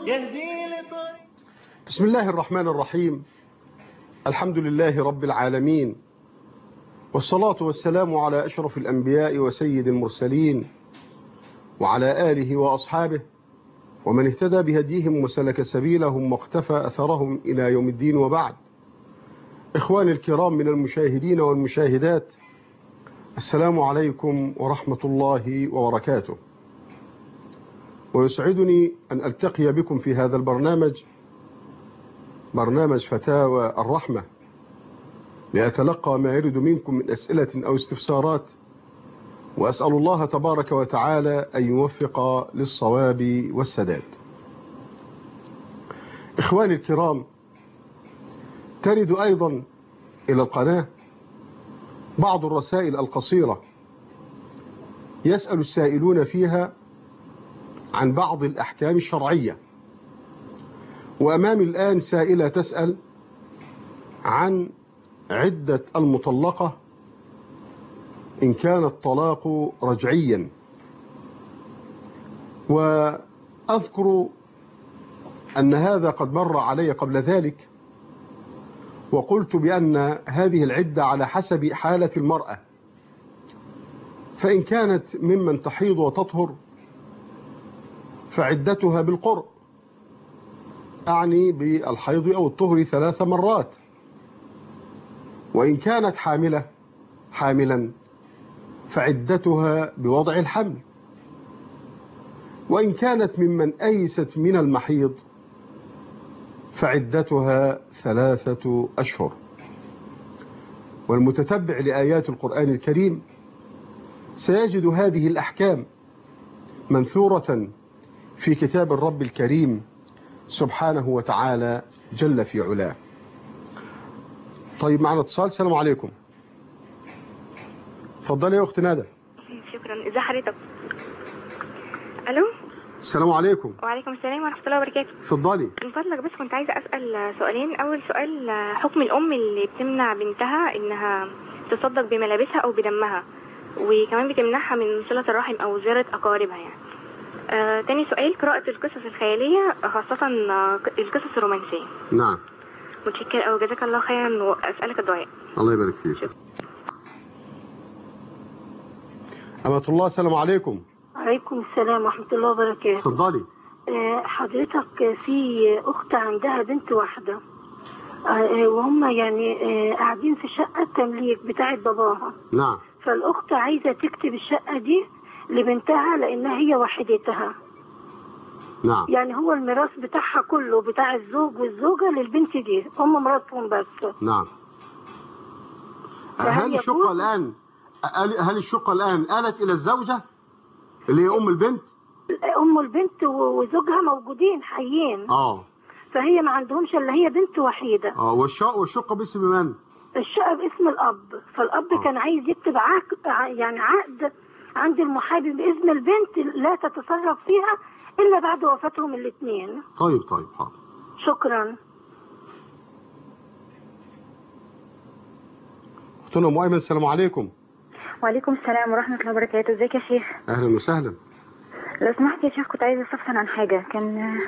يهدي لطريق. بسم الله الرحمن الرحيم. الحمد لله رب العالمين، والصلاة والسلام على أشرف الأنبياء وسيد المرسلين وعلى آله وأصحابه ومن اهتدى بهديهم وسلك سبيلهم واقتفى أثرهم إلى يوم الدين، وبعد. إخواني الكرام من المشاهدين والمشاهدات، السلام عليكم ورحمة الله وبركاته. ويسعدني أن ألتقي بكم في هذا البرنامج، برنامج فتاوى الرحمة، لأتلقى ما يرد منكم من أسئلة أو استفسارات، وأسأل الله تبارك وتعالى أن يوفق للصواب والسداد. إخواني الكرام، ترد أيضا إلى القناة بعض الرسائل القصيرة يسأل السائلون فيها عن بعض الأحكام الشرعية. وأمامي الآن سائلة تسأل عن عدة المطلقة إن كان الطلاق رجعيا. وأذكر أن هذا قد مر علي قبل ذلك، وقلت بأن هذه العدة على حسب حالة المرأة، فإن كانت ممن تحيض وتطهر فعدتها بالقرء، أعني بالحيض أو الطهر 3 مرات. وإن كانت حاملا فعدتها بوضع الحمل. وإن كانت ممن أيست من المحيض فعدتها 3 أشهر. والمتتبع لآيات القرآن الكريم سيجد هذه الأحكام منثورة في كتاب الرب الكريم سبحانه وتعالى جل في علاه. طيب، معنا اتصال. السلام عليكم. اتفضلي يا أخت ندى. شكرا. ازي حضرتك؟ الو. السلام عليكم. وعليكم السلام ورحمه الله وبركاته. اتفضلي. من فضلك بس كنت عايزه اسال سؤالين. اول سؤال، حكم الام اللي بتمنع بنتها انها تصدق بملابسها او بدمها، وكمان بتمنعها من صله الرحم او زياره اقاربها يعني. تاني سؤال، قراءه القصص الخياليه خاصه القصص الرومانسيه. نعم. متشكر أو جزاك الله خيرا، واسالك الدعاء. الله يبارك فيك. أمة الله، السلام عليكم. وعليكم السلام ورحمة الله وبركاته. اتفضلي. حضرتك، في أخت عندها بنت واحدة، وهم يعني قاعدين في شقة تمليك بتاعت باباها. نعم. فالأخت عايزة تكتب الشقة دي لبنتها لأنها هي وحيدتها. نعم. يعني هو الميراث بتاعها كله بتاع الزوج والزوجة للبنت دي، هم مراتهم بس. نعم. هل الشقة الآن آلت إلى الزوجة اللي هي أم البنت؟ أم البنت وزوجها موجودين حيين. فهي ما عندهمش إلا هي بنت وحيدة. والشقة باسم من؟ الشقة باسم الأب. فالأب كان عايز يكتب عقد عند المحامي باسم البنت لا تتصرف فيها إلا بعد وفاتهم الاثنين. طيب حاضر. شكرا. أختنا أم أيمن، السلام عليكم. وعليكم السلام ورحمة الله وبركاته. ازيك يا شيخ؟ أهلا وسهلا. لو سمحت يا شيخ، كنت عايزة استفسر عن حاجة. كان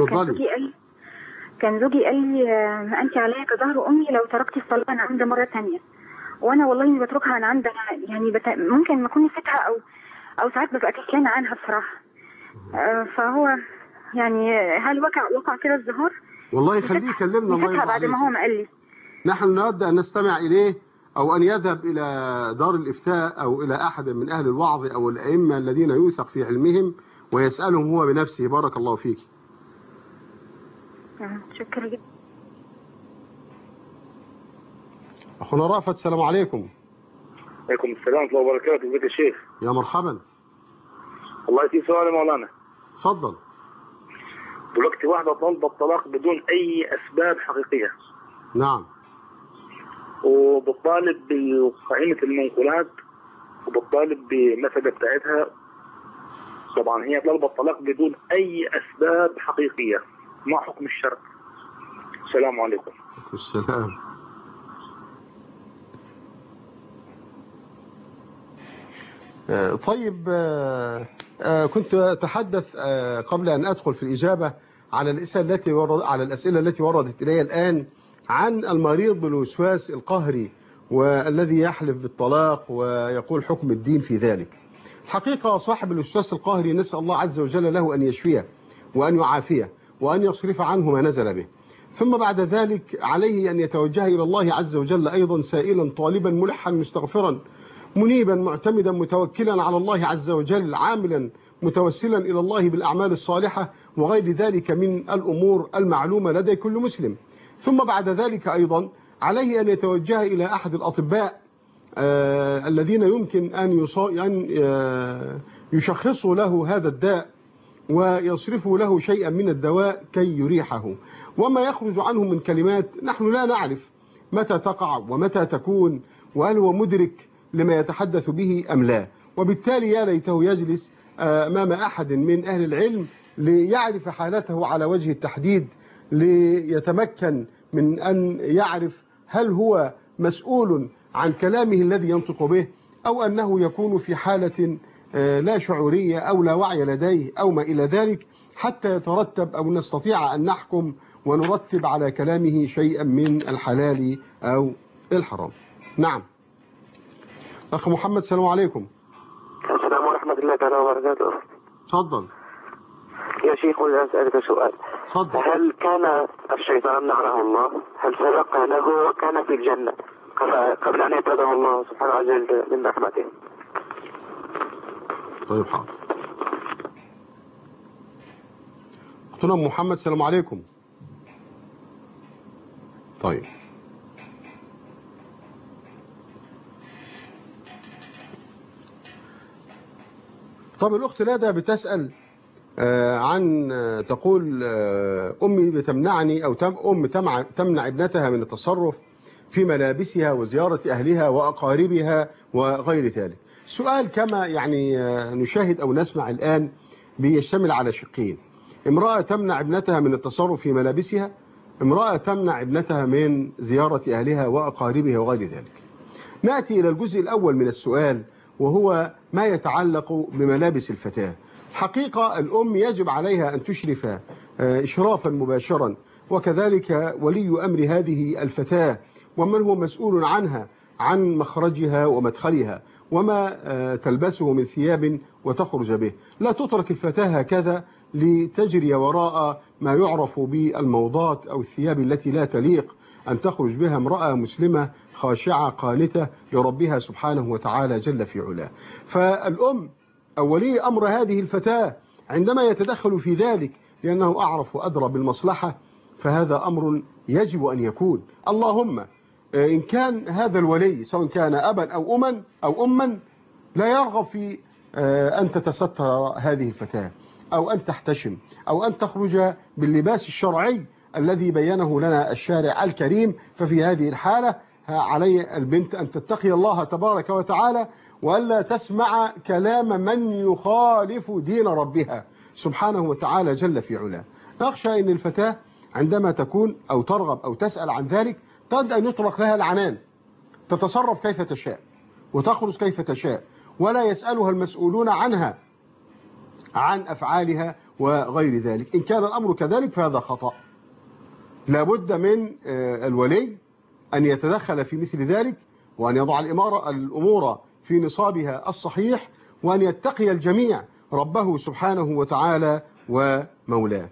زوجي قال لي أنت عليا كظهر أمي لو تركت الصلاة عن عمد مرة تانية، وأنا والله مش بتركها عن عمد. يعني ممكن ما أكون نسيتها أو ساعات ببقى كسلانة عنها بصراحة. فهو يعني هل وقع كده الظهار؟ والله خليه يكلمنا. الله يرضى بعد ما هو ما قال لي. نحن نود أن نستمع إليه، أو أن يذهب إلى دار الإفتاء أو إلى أحد من أهل الوعظ أو الأئمة الذين يوثق في علمهم ويسألهم هو بنفسه. بارك الله فيك. شكرا جدا. أخونا رأفت، السلام عليكم. وعليكم السلام ورحمة الله وبركاته. ازيك يا شيخ؟ يا مرحبا. الله يسير سؤال يا مولانا. اتفضل. دلوقتي واحدة طالبة الطلاق بدون أي أسباب حقيقية. نعم. وبتطالب بقائمة المنقولات وبتطالب بالنسبة بتاعتها. طبعا هي طالبة الطلاق بدون أي أسباب حقيقية. ما حكم الشرع؟ السلام عليكم. وعليكم السلام. طيب، كنت أتحدث قبل أن أدخل في الإجابة على الأسئلة التي وردت إلي الآن عن المريض بالوسواس القهري والذي يحلف بالطلاق ويقول حكم الدين في ذلك. الحقيقة صاحب الوسواس القهري نسأل الله عز وجل له أن يشفيه وأن يعافيه وأن يصرف عنه ما نزل به. ثم بعد ذلك عليه أن يتوجه إلى الله عز وجل أيضا سائلا طالبا ملحا مستغفرا منيبا معتمدا متوكلا على الله عز وجل عاملا متوسلا إلى الله بالأعمال الصالحة وغير ذلك من الأمور المعلومة لدى كل مسلم. ثم بعد ذلك أيضا عليه أن يتوجه إلى أحد الأطباء الذين يمكن أن يشخصوا له هذا الداء ويصرفوا له شيئا من الدواء كي يريحه. وما يخرج عنه من كلمات نحن لا نعرف متى تقع ومتى تكون وهل هو مدرك لما يتحدث به أم لا. وبالتالي يا ليته يجلس أمام أحد من أهل العلم ليعرف حالته على وجه التحديد، ليتمكن من أن يعرف هل هو مسؤول عن كلامه الذي ينطق به أو أنه يكون في حالة لا شعورية أو لا وعي لديه أو ما إلى ذلك، حتى يترتب أو نستطيع أن نحكم ونرتب على كلامه شيئا من الحلال أو الحرام. نعم. أخ محمد السلام عليكم. السلام ورحمة الله تعالى وبركاته. تفضل يا شيخ، أريد أن أسألك سؤال. تفضل. هل كان الشيطان لعنه الله هل سبق له كان في الجنة قبل أن يطرده الله سبحانه وتعالى من رحمته؟ طيب حاضر. أختنا محمد السلام عليكم. طيب الأخت لادا بتسأل عن تقول أمي بتمنعني أو تمنع ابنتها من التصرف في ملابسها وزيارة أهلها وأقاربها وغير ذلك. السؤال كما يعني نشاهد أو نسمع الآن بيشتمل على شقين: امرأة تمنع ابنتها من التصرف في ملابسها، امرأة تمنع ابنتها من زيارة أهلها وأقاربها وغير ذلك. نأتي إلى الجزء الأول من السؤال وهو ما يتعلق بملابس الفتاة. حقيقة الأم يجب عليها أن تشرف إشرافا مباشرا، وكذلك ولي أمر هذه الفتاة ومن هو مسؤول عنها عن مخرجها ومدخلها وما تلبسه من ثياب وتخرج به. لا تترك الفتاة هكذا لتجري وراء ما يعرف بالموضات أو الثياب التي لا تليق أن تخرج بها امرأة مسلمة خاشعة قانتة لربها سبحانه وتعالى جل في علاه. فالأم أو ولي أمر هذه الفتاة عندما يتدخل في ذلك لأنه أعرف وأدرى بالمصلحة فهذا أمر يجب أن يكون. اللهم إن كان هذا الولي سواء كان أبا أو أما لا يرغب في أن تتستر هذه الفتاة أو أن تحتشم أو أن تخرج باللباس الشرعي الذي بينه لنا الشارع الكريم، ففي هذه الحالة علي البنت أن تتقي الله تبارك وتعالى وألا تسمع كلام من يخالف دين ربها سبحانه وتعالى جل في علاه. نخشى أن الفتاة عندما تكون أو ترغب أو تسأل عن ذلك قد أن يطلق لها العنان، تتصرف كيف تشاء وتخرج كيف تشاء ولا يسألها المسؤولون عنها عن أفعالها وغير ذلك. إن كان الأمر كذلك فهذا خطأ. لابد من الولي أن يتدخل في مثل ذلك وأن يضع الأمور في نصابها الصحيح وأن يتقي الجميع ربه سبحانه وتعالى ومولاه.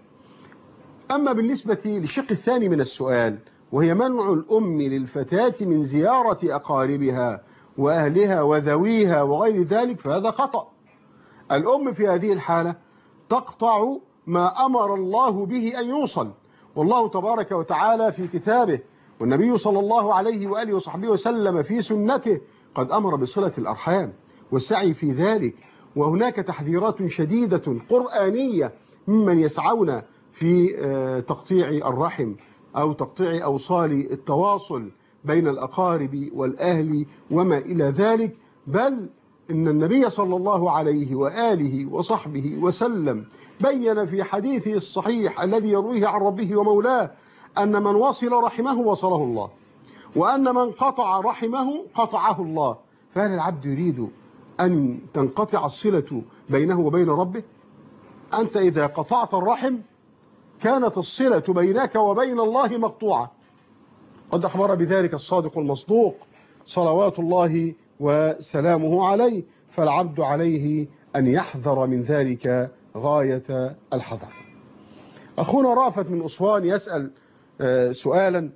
أما بالنسبة للشق الثاني من السؤال وهي منع الأم للفتاة من زيارة أقاربها وأهلها وذويها وغير ذلك فهذا خطأ. الأم في هذه الحالة تقطع ما أمر الله به أن يوصل، والله تبارك وتعالى في كتابه والنبي صلى الله عليه وآله وصحبه وسلم في سنته قد أمر بصلة الأرحام والسعي في ذلك. وهناك تحذيرات شديدة قرآنية ممن يسعون في تقطيع الرحم أو تقطيع أوصال التواصل بين الأقارب والأهل وما إلى ذلك. بل إن النبي صلى الله عليه وآله وصحبه وسلم بين في حديثه الصحيح الذي يرويه عن ربه ومولاه أن من وصل رحمه وصله الله وأن من قطع رحمه قطعه الله. فهل العبد يريد أن تنقطع الصلة بينه وبين ربه؟ أنت إذا قطعت الرحم كانت الصلة بينك وبين الله مقطوعة. قد أخبر بذلك الصادق المصدوق صلوات الله وسلامه عليه، فالعبد عليه أن يحذر من ذلك غاية الحذر. أخونا رافت من أسوان يسأل سؤالا،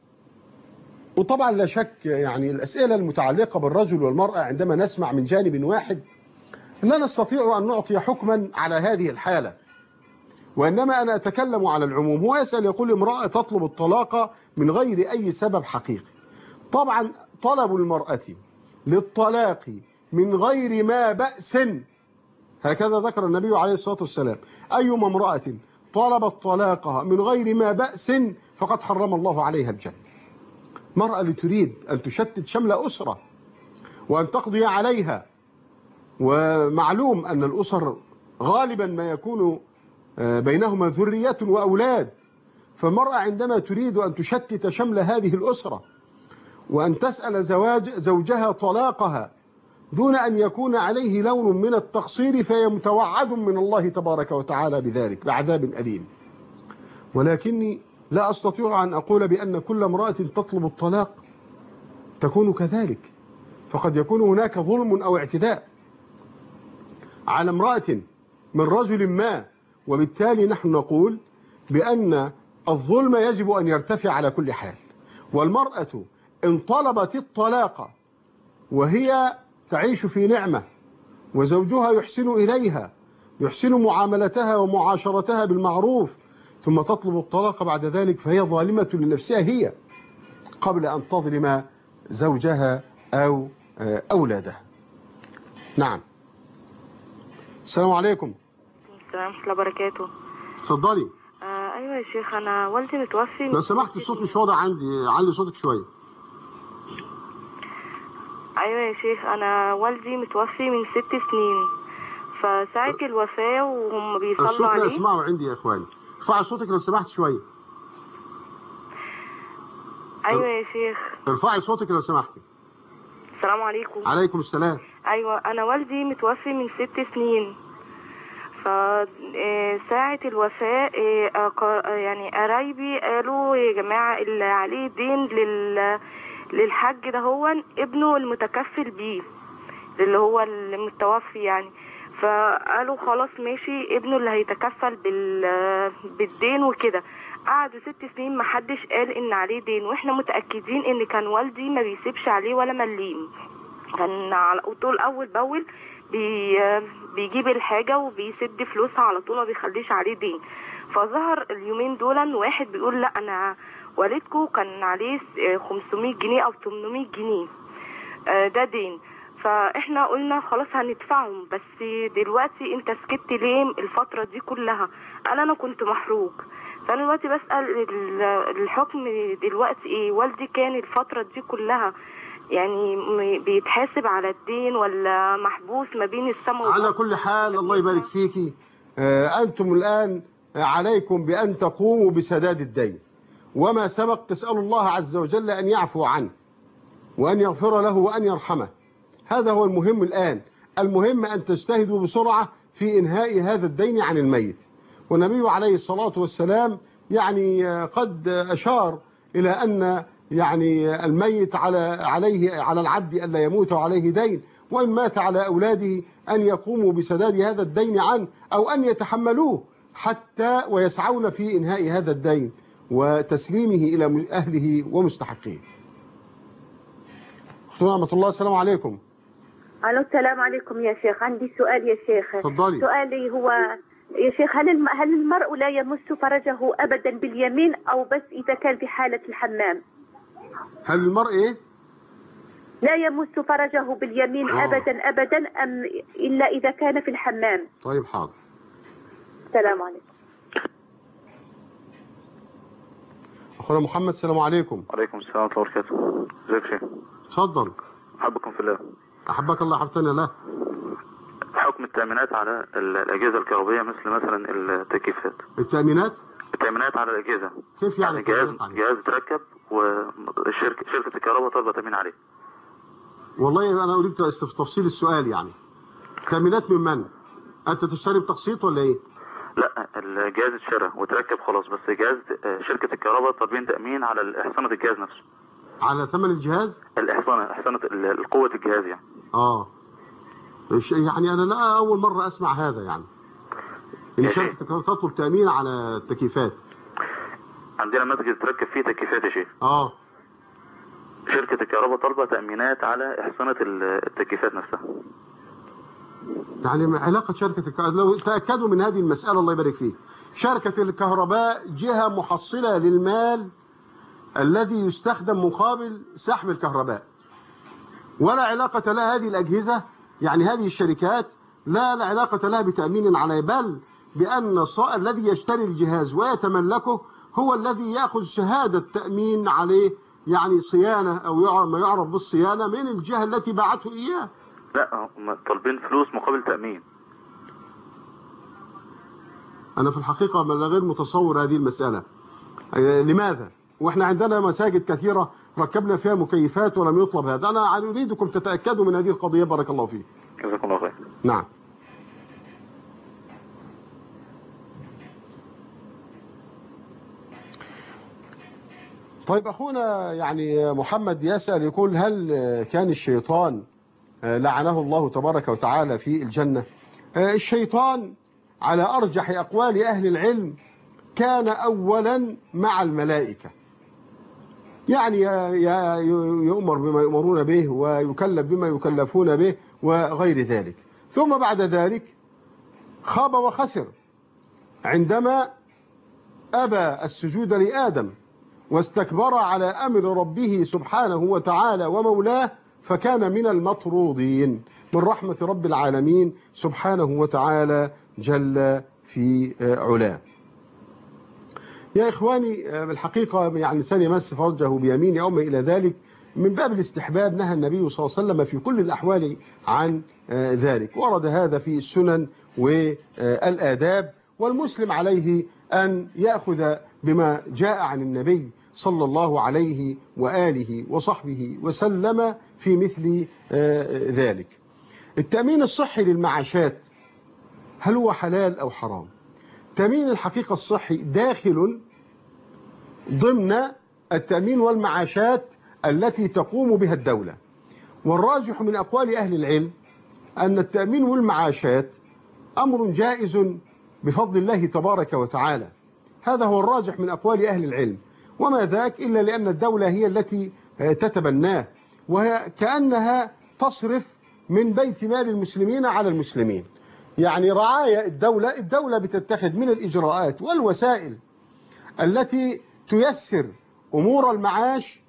وطبعا لا شك يعني الأسئلة المتعلقة بالرجل والمرأة عندما نسمع من جانب واحد لا نستطيع أن نعطي حكما على هذه الحالة، وإنما أنا أتكلم على العموم. هو يسأل يقول امرأة تطلب الطلاق من غير أي سبب حقيقي. طبعا طلب المرأة للطلاق من غير ما بأس، هكذا ذكر النبي عليه الصلاة والسلام، أيما امرأة طلبت طلاقها من غير ما بأس فقد حرم الله عليها الجنة. مرأة لتريد أن تشتت شمل أسرة وأن تقضي عليها، ومعلوم أن الأسر غالبا ما يكون بينهما ذرية وأولاد، فالمرأة عندما تريد أن تشتت شمل هذه الأسرة وأن تسأل زوجها طلاقها دون أن يكون عليه لون من التقصير فهي متوعد من الله تبارك وتعالى بذلك بعذاب أليم. ولكني لا أستطيع أن أقول بأن كل امرأة تطلب الطلاق تكون كذلك، فقد يكون هناك ظلم أو اعتداء على امرأة من رجل ما، وبالتالي نحن نقول بأن الظلم يجب أن يرتفع على كل حال. والمرأة إن طلبت الطلاق وهي تعيش في نعمة وزوجها يحسن إليها، يحسن معاملتها ومعاشرتها بالمعروف، ثم تطلب الطلاق بعد ذلك، فهي ظالمة لنفسها هي قبل أن تظلم زوجها أو أولادها. نعم. السلام عليكم. السلام ورحمة الله وبركاته. اتفضلي. أيوة يا شيخ، أنا والدي متوفي. لو سمحت الصوت مش واضح عندي، علي صوتك شوية. أيوة يا شيخ، أنا والدي متوفي من 6 سنين، فساعة الوفاة وهم بيصلوا عليه. الصوت لا أسمعه عندي يا إخواني، ارفعي صوتك لو سمحت شوية. أيوة يا شيخ. ارفعي صوتك لو سمحتي. السلام عليكم. عليكم السلام. أيوة، أنا والدي متوفي من 6 سنين، فساعة الوفاة يعني قرايبي قالوا يا جماعة اللي عليه دين للحج ده هو ابنه المتكفل بيه اللي هو المتوفي يعني، فقالوا خلاص ماشي ابنه اللي هيتكفل بالدين وكده. قعدوا 6 سنين محدش قال ان عليه دين، واحنا متأكدين ان كان والدي ما بيسيبش عليه ولا مليم، كان على طول اول باول بيجيب الحاجة وبيسد فلوسها على طول، ما بيخليش عليه دين. فظهر اليومين دول واحد بيقول لا انا والدكم كان عليه 500 جنيه او 800 جنيه ده دين، فاحنا قلنا خلاص هندفعهم، بس دلوقتي انت سكت ليه الفترة دي كلها؟ قال انا كنت محروق. فانا دلوقتي بسأل الحكم دلوقتي ايه؟ والدي كان الفترة دي كلها يعني بيتحاسب على الدين ولا محبوس ما بين السماء والارض؟ على كل حال الله يبارك فيكي، أنتم الآن عليكم بأن تقوموا بسداد الدين، وما سبق تسألوا الله عز وجل أن يعفو عنه وأن يغفر له وأن يرحمه. هذا هو المهم الآن. المهم أن تجتهدوا بسرعة في إنهاء هذا الدين عن الميت. والنبي عليه الصلاة والسلام يعني قد أشار إلى أن يعني الميت على العبد ألا يموت عليه دين، وإن مات على أولاده أن يقوموا بسداد هذا الدين عنه أو أن يتحملوه حتى ويسعون في إنهاء هذا الدين وتسليمه إلى أهله ومستحقيه. أختنا رحمة الله، السلام عليكم. الو السلام عليكم يا شيخ، عندي سؤال يا شيخ. تفضلي. سؤالي هو يا شيخ، هل المرء لا يمس فرجه ابدا باليمين او بس اذا كان في حالة الحمام؟ هل المرء ايه؟ لا يمس فرجه باليمين ابدا ابدا ام الا اذا كان في الحمام؟ طيب حاضر. السلام عليكم. اخونا محمد، السلام عليكم. وعليكم السلام ورحمة الله وبركاته. ازيك يا شيخ؟ اتفضل. احبكم في الله. احبك الله حبتني الله. حكم التأمينات على الأجهزة الكهربائية مثلا التكييفات. التأمينات على الأجهزة كيف يعني جهاز تركب وشركة الكهرباء طالبة تأمين عليه. والله أنا أريد تفصيل السؤال يعني. تأمينات من؟ أنت تشتري بتقسيط ولا إيه؟ لا، الجهاز اتشرى وتركب خلاص، بس جهاز شركة الكهرباء طالبين تأمين على إحصانة الجهاز نفسه. على ثمن الجهاز؟ إحصانة قوة الجهاز يعني. يعني أنا لا أول مرة أسمع هذا يعني. إن شركة الكهرباء تطلب تأمين على التكييفات. عندنا مسجد تركب فيه تكييفات يا شيخ. شركة الكهرباء طالبة تأمينات على إحصانة التكييفات نفسها. يعني علاقة شركة الكهرباء، لو تأكدوا من هذه المسألة الله يبارك فيه، شركة الكهرباء جهة محصلة للمال الذي يستخدم مقابل سحب الكهرباء، ولا علاقة لها هذه الأجهزة، يعني هذه الشركات لا علاقة لها بتأمين عليه، بل بأن الذي يشتري الجهاز ويتملكه هو الذي يأخذ شهادة تأمين عليه، يعني صيانة أو ما يعرف بالصيانة من الجهة التي باعته إياه. لا، هم طالبين فلوس مقابل تأمين. أنا في الحقيقة غير متصور هذه المسألة. لماذا؟ وإحنا عندنا مساجد كثيرة ركبنا فيها مكيفات ولم يطلب هذا. أنا أريدكم تتأكدوا من هذه القضية. بارك الله فيك. جزاكم الله خير. نعم. طيب أخونا يعني محمد يسأل يقول هل كان الشيطان لعنه الله تبارك وتعالى في الجنة؟ الشيطان على أرجح أقوال أهل العلم كان أولا مع الملائكة، يعني يؤمر بما يؤمرون به ويكلف بما يكلفون به وغير ذلك، ثم بعد ذلك خاب وخسر عندما أبى السجود لآدم واستكبر على أمر ربه سبحانه وتعالى ومولاه، فكان من المطرودين من رحمة رب العالمين سبحانه وتعالى جل في علاه. يا إخواني بالحقيقة يعني الإنسان يمس فرجه بيمينه أو ما إلى ذلك من باب الاستحباب، نهى النبي صلى الله عليه وسلم في كل الأحوال عن ذلك، ورد هذا في السنن والآداب، والمسلم عليه أن يأخذ بما جاء عن النبي صلى الله عليه وآله وصحبه وسلم في مثل ذلك. التأمين الصحي للمعاشات هل هو حلال أو حرام؟ تأمين الحقيقة الصحي داخل ضمن التأمين والمعاشات التي تقوم بها الدولة، والراجح من أقوال أهل العلم أن التأمين والمعاشات أمر جائز بفضل الله تبارك وتعالى. هذا هو الراجح من أقوال أهل العلم، وما ذاك إلا لأن الدولة هي التي تتبناه، وكأنها تصرف من بيت مال المسلمين على المسلمين. يعني رعاية الدولة بتتخذ من الإجراءات والوسائل التي تيسر أمور المعاش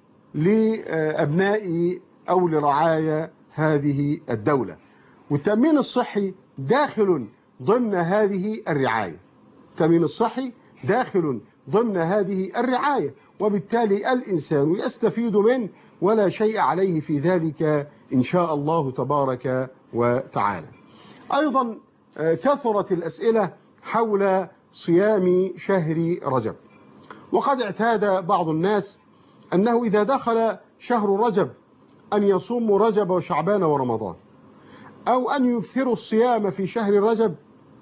لأبناء أو لرعايا هذه الدولة، والتأمين الصحي داخل ضمن هذه الرعاية. التأمين الصحي داخل ضمن هذه الرعاية، وبالتالي الإنسان يستفيد منه ولا شيء عليه في ذلك إن شاء الله تبارك وتعالى. أيضا كثرت الأسئلة حول صيام شهر رجب، وقد اعتاد بعض الناس أنه إذا دخل شهر رجب أن يصوموا رجب وشعبان ورمضان، أو أن يكثروا الصيام في شهر رجب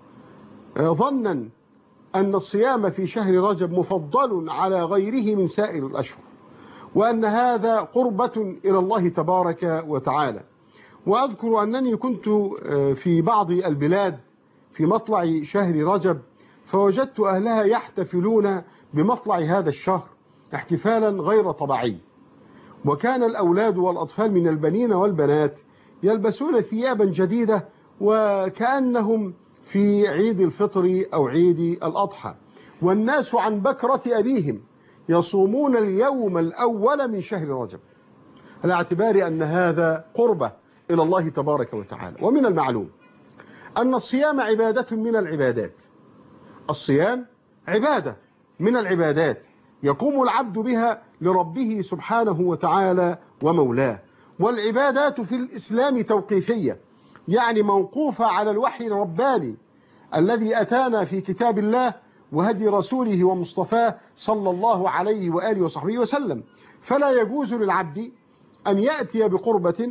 ظنا أن الصيام في شهر رجب مفضل على غيره من سائر الأشهر، وأن هذا قربة إلى الله تبارك وتعالى. وأذكر أنني كنت في بعض البلاد في مطلع شهر رجب، فوجدت أهلها يحتفلون بمطلع هذا الشهر احتفالا غير طبيعي، وكان الأولاد والأطفال من البنين والبنات يلبسون ثيابا جديدة وكأنهم في عيد الفطر أو عيد الأضحى، والناس عن بكرة أبيهم يصومون اليوم الأول من شهر رجب، على اعتبار أن هذا قربة إلى الله تبارك وتعالى. ومن المعلوم أن الصيام عبادة من العبادات، الصيام عبادة من العبادات يقوم العبد بها لربه سبحانه وتعالى ومولاه، والعبادات في الإسلام توقيفية، يعني موقوفة على الوحي الرباني الذي أتانا في كتاب الله وهدي رسوله ومصطفاه صلى الله عليه وآله وصحبه وسلم. فلا يجوز للعبد أن يأتي بقربة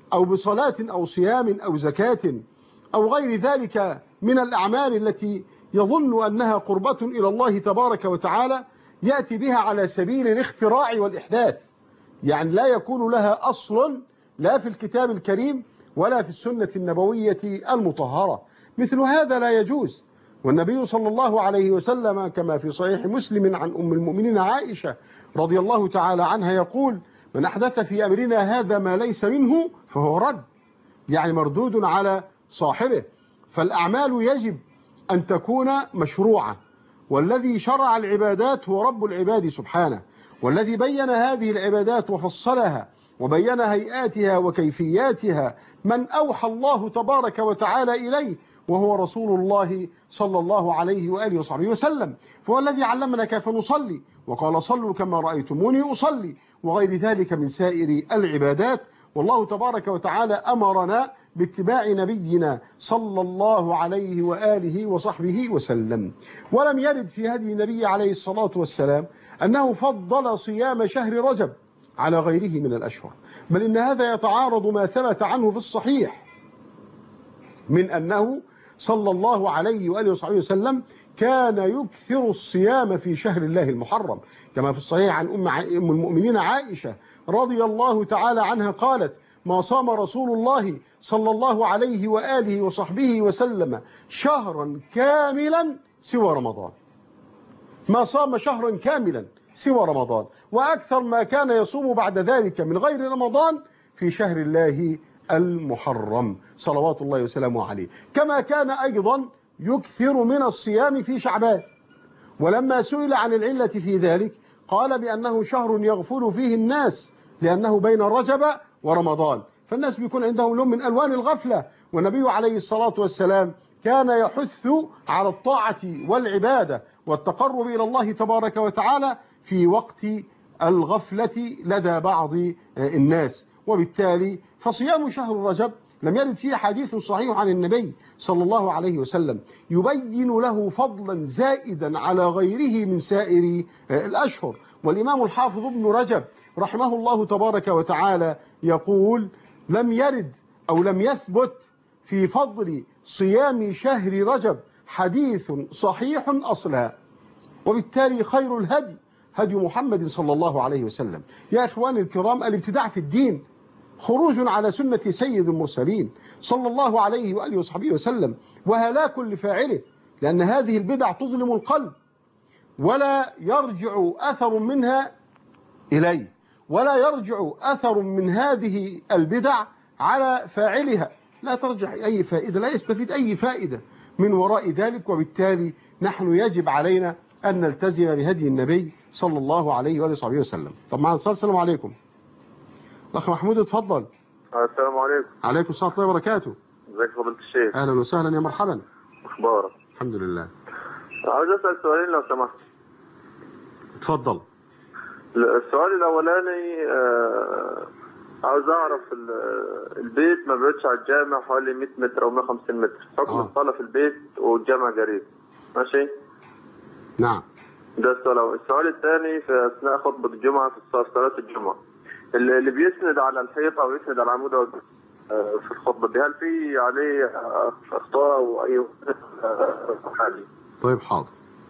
أو بصلاة أو صيام أو زكاة أو غير ذلك من الأعمال التي يظن أنها قربة إلى الله تبارك وتعالى، يأتي بها على سبيل الاختراع والإحداث، يعني لا يكون لها أصل لا في الكتاب الكريم ولا في السنة النبوية المطهرة. مثل هذا لا يجوز. والنبي صلى الله عليه وسلم كما في صحيح مسلم عن أم المؤمنين عائشة رضي الله تعالى عنها يقول: من أحدث في أمرنا هذا ما ليس منه فهو رد، يعني مردود على صاحبه. فالأعمال يجب أن تكون مشروعة، والذي شرع العبادات هو رب العباد سبحانه، والذي بين هذه العبادات وفصلها وبين هيئاتها وكيفياتها من أوحى الله تبارك وتعالى إليه، وهو رسول الله صلى الله عليه وآله وصحبه وسلم. فهو الذي علمنا كيف نصلي، وقال: صلوا كما رأيتموني أصلي، وغير ذلك من سائر العبادات. والله تبارك وتعالى أمرنا باتباع نبينا صلى الله عليه وآله وصحبه وسلم. ولم يرد في هدي النبي عليه الصلاة والسلام أنه فضل صيام شهر رجب على غيره من الأشهر، بل إن هذا يتعارض ما ثبت عنه في الصحيح من أنه صلى الله عليه وآله وصحبه وسلم كان يكثر الصيام في شهر الله المحرم، كما في الصحيح عن أم المؤمنين عائشة رضي الله تعالى عنها قالت: ما صام رسول الله صلى الله عليه وآله وصحبه وسلم شهرا كاملا سوى رمضان. ما صام شهرا كاملا سوى رمضان، وأكثر ما كان يصوم بعد ذلك من غير رمضان في شهر الله المحرم صلوات الله وسلامه عليه. كما كان أيضا يكثر من الصيام في شعبان، ولما سئل عن العلة في ذلك قال بأنه شهر يغفل فيه الناس لأنه بين رجب ورمضان، فالناس بيكون عندهم لون من ألوان الغفلة، والنبي عليه الصلاة والسلام كان يحث على الطاعة والعبادة والتقرب إلى الله تبارك وتعالى في وقت الغفلة لدى بعض الناس. وبالتالي فصيام شهر رجب لم يرد فيه حديث صحيح عن النبي صلى الله عليه وسلم يبين له فضلا زائدا على غيره من سائر الأشهر. والإمام الحافظ ابن رجب رحمه الله تبارك وتعالى يقول: لم يرد أو لم يثبت في فضل صيام شهر رجب حديث صحيح أصلا. وبالتالي خير الهدي هدي محمد صلى الله عليه وسلم. يا إخواني الكرام، الابتداع في الدين خروج على سنة سيد المرسلين صلى الله عليه وآله وصحبه وسلم، وهلاك لفاعله، لأن هذه البدع تظلم القلب ولا يرجع أثر منها إليه، ولا يرجع أثر من هذه البدع على فاعلها، لا ترجع أي فائدة، لا يستفيد أي فائدة من وراء ذلك. وبالتالي نحن يجب علينا أن نلتزم بهدي النبي صلى الله عليه وآله وصحبه وسلم. طب معنا اتصال. السلام عليكم. الأخ محمود اتفضل. السلام عليكم. عليكم السلام ورحمة الله وبركاته. ازيك يا فضيلة الشيخ؟ أهلا وسهلا، يا مرحبا. أخبارك؟ الحمد لله. عاوز أسأل سؤالين لو سمحت. اتفضل. السؤال الأولاني عاوز أعرف البيت ما بيقعدش على الجامع حوالي 100 متر أو 150 متر، حكم الصلاة في البيت والجامع قريب، ماشي؟ نعم. ده السؤال. السؤال الثاني في أثناء خطبة الجمعة في صلاة الجمعة، اللي بيسند على الحيط أو يسند على العمود في الخطبة دي، هل في عليه أخطاء أو أي حاجة؟ طيب حاضر.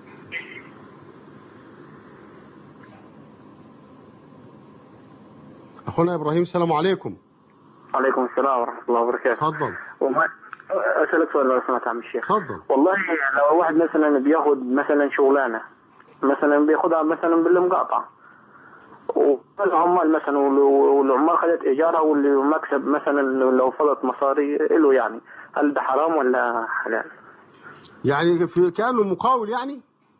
أخونا إبراهيم، السلام عليكم. وعليكم السلام ورحمة الله وبركاته. تفضل. أسألك سؤال لو سمحت يا عم الشيخ. تفضل. والله لو واحد مثلا بياخد مثلا شغلانة مثلا بياخدها مثلا بالمقاطعة، والعمال مثلا والعمال خدت إيجارها واللي مكسب مثلا لو فضت مصاري له، يعني هل ده حرام ولا حلال؟ يعني كأنه مقاول يعني؟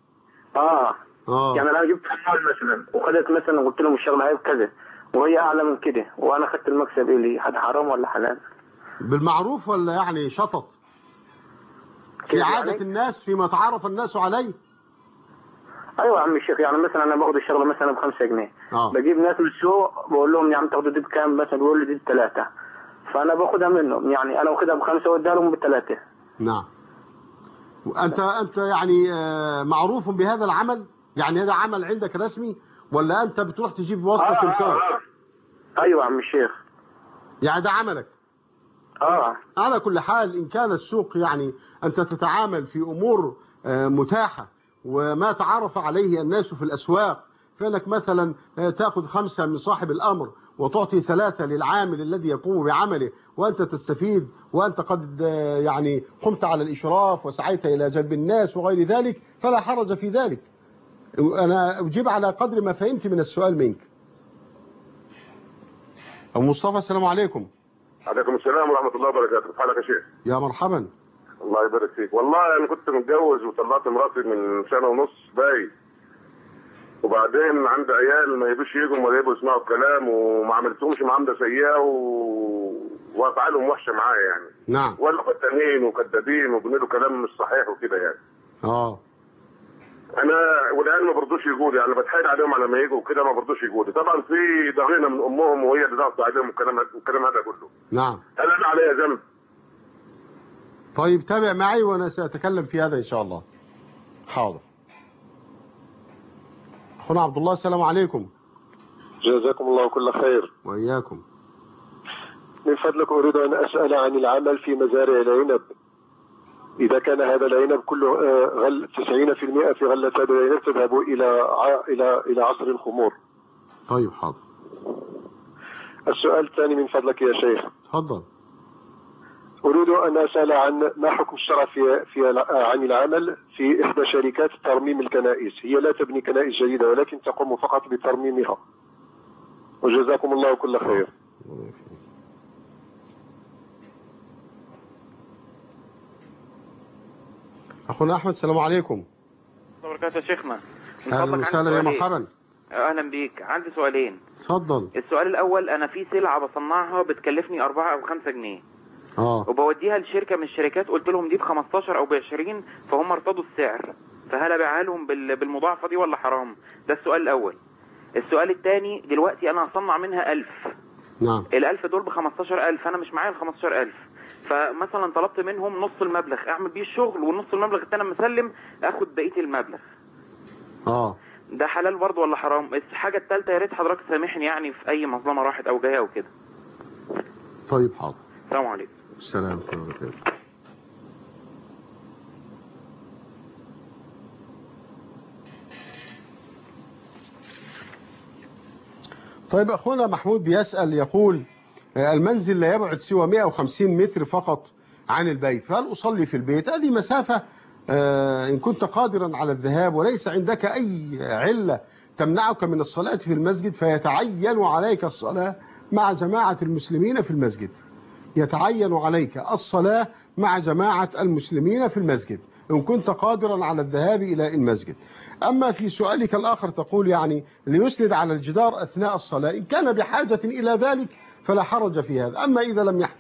يعني أنا جبت عمال مثلا وخدت مثلا وقلت لهم الشغلة هاي بكذا وهي أعلى من كده وأنا خدت المكسب إلي، هذا حرام ولا حلال؟ بالمعروف ولا يعني شطط؟ في عادة يعني الناس فيما تعرف الناس عليه. ايوه يا عم الشيخ، يعني مثلا انا باخد الشغله مثلا ب5 جنيه، بجيب ناس من السوق بقول لهم يا عم تاخدوا دي بكام، مثلا بيقولوا لي دي ب3، فانا باخدها منهم، يعني انا واخدها ب5 واديها لهم ب3. نعم. وانت يعني معروف بهذا العمل، يعني هذا عمل عندك رسمي ولا انت بتروح تجيب واسطه سمسار؟ ايوه يا عم الشيخ. يعني ده عملك. على كل حال إن كان السوق يعني أنت تتعامل في أمور متاحة وما تعرف عليه الناس في الأسواق، فإنك مثلا تأخذ 5 من صاحب الأمر وتعطي 3 للعامل الذي يقوم بعمله وأنت تستفيد، وأنت قد يعني قمت على الإشراف وسعيت إلى جلب الناس وغير ذلك، فلا حرج في ذلك. أنا أجيب على قدر ما فهمت من السؤال منك. أبو مصطفى السلام عليكم. عليكم السلام ورحمة الله وبركاته. كيف حالك يا شيخ؟ يا مرحبا. الله يبارك فيك. والله أنا كنت متجوز وطلعت مراتي من 1.5 سنة باي، وبعدين عندي عيال ما يبوش يجوا ولا يبوا يسمعوا الكلام، وما عملتهمش معاملة سيئة وأفعالهم وحشة معايا يعني. نعم. ولا فتانين وكذابين وبنقولوا كلام مش صحيح وكده يعني. انا والعيال ما برضوش يجوا يعني، بتحايل عليهم على ما يجوا وكده ما برضوش يجوا. طبعا في ضغينه من امهم وهي اللي ضغط عليهم والكلام هذا كله. نعم. هل انا عليا ذنب؟ طيب تابع معي وانا ساتكلم في هذا ان شاء الله. حاضر. اخونا عبد الله السلام عليكم. جزاكم الله كل خير. واياكم. من فضلك اريد ان اسال عن العمل في مزارع العنب. إذا كان هذا العنب كله 90% في غلة هذا العنب تذهب إلى عصر الخمور. طيب حاضر. السؤال الثاني من فضلك يا شيخ. تفضل. أريد أن أسأل عن ما حكم الشرع عن العمل في إحدى شركات ترميم الكنائس. هي لا تبني كنائس جديدة ولكن تقوم فقط بترميمها. وجزاكم الله كل خير. أخونا أحمد السلام عليكم. وبركاته يا شيخنا. أهلا وسهلا يا مرحبا. أهلا بيك. عندي سؤالين. اتفضل. السؤال الأول، أنا في سلعة بصنعها بتكلفني 4 أو 5 جنيه. وبوديها لشركة من الشركات، قلت لهم دي ب15 أو ب20، فهم ارتضوا السعر، فهل أبيعها لهم بالمضاعفة دي ولا حرام؟ ده السؤال الأول. السؤال الثاني، دلوقتي أنا هصنع منها 1000. نعم. ال1000 دول ب15,000، أنا مش معايا ال15,000، فمثلا طلبت منهم نص المبلغ اعمل بيه الشغل، والنص المبلغ التاني مسلم اخد بقيه المبلغ. ده حلال برضه ولا حرام؟ الحاجه الثالثه، يا ريت حضرتك تسامحني يعني في اي مظلمه راحت او جايه او كده. طيب حاضر. السلام عليكم. السلام عليكم. طيب أخونا محمود بيسأل يقول المنزل لا يبعد سوى 150 متر فقط عن البيت، فهل أصلي في البيت؟ هذه مسافة إن كنت قادرا على الذهاب وليس عندك أي علة تمنعك من الصلاة في المسجد، فيتعين عليك الصلاة مع جماعة المسلمين في المسجد. يتعين عليك الصلاة مع جماعة المسلمين في المسجد إن كنت قادرا على الذهاب إلى المسجد. أما في سؤالك الآخر تقول يعني ليسند على الجدار أثناء الصلاة، إن كان بحاجة إلى ذلك فلا حرج في هذا. أما إذا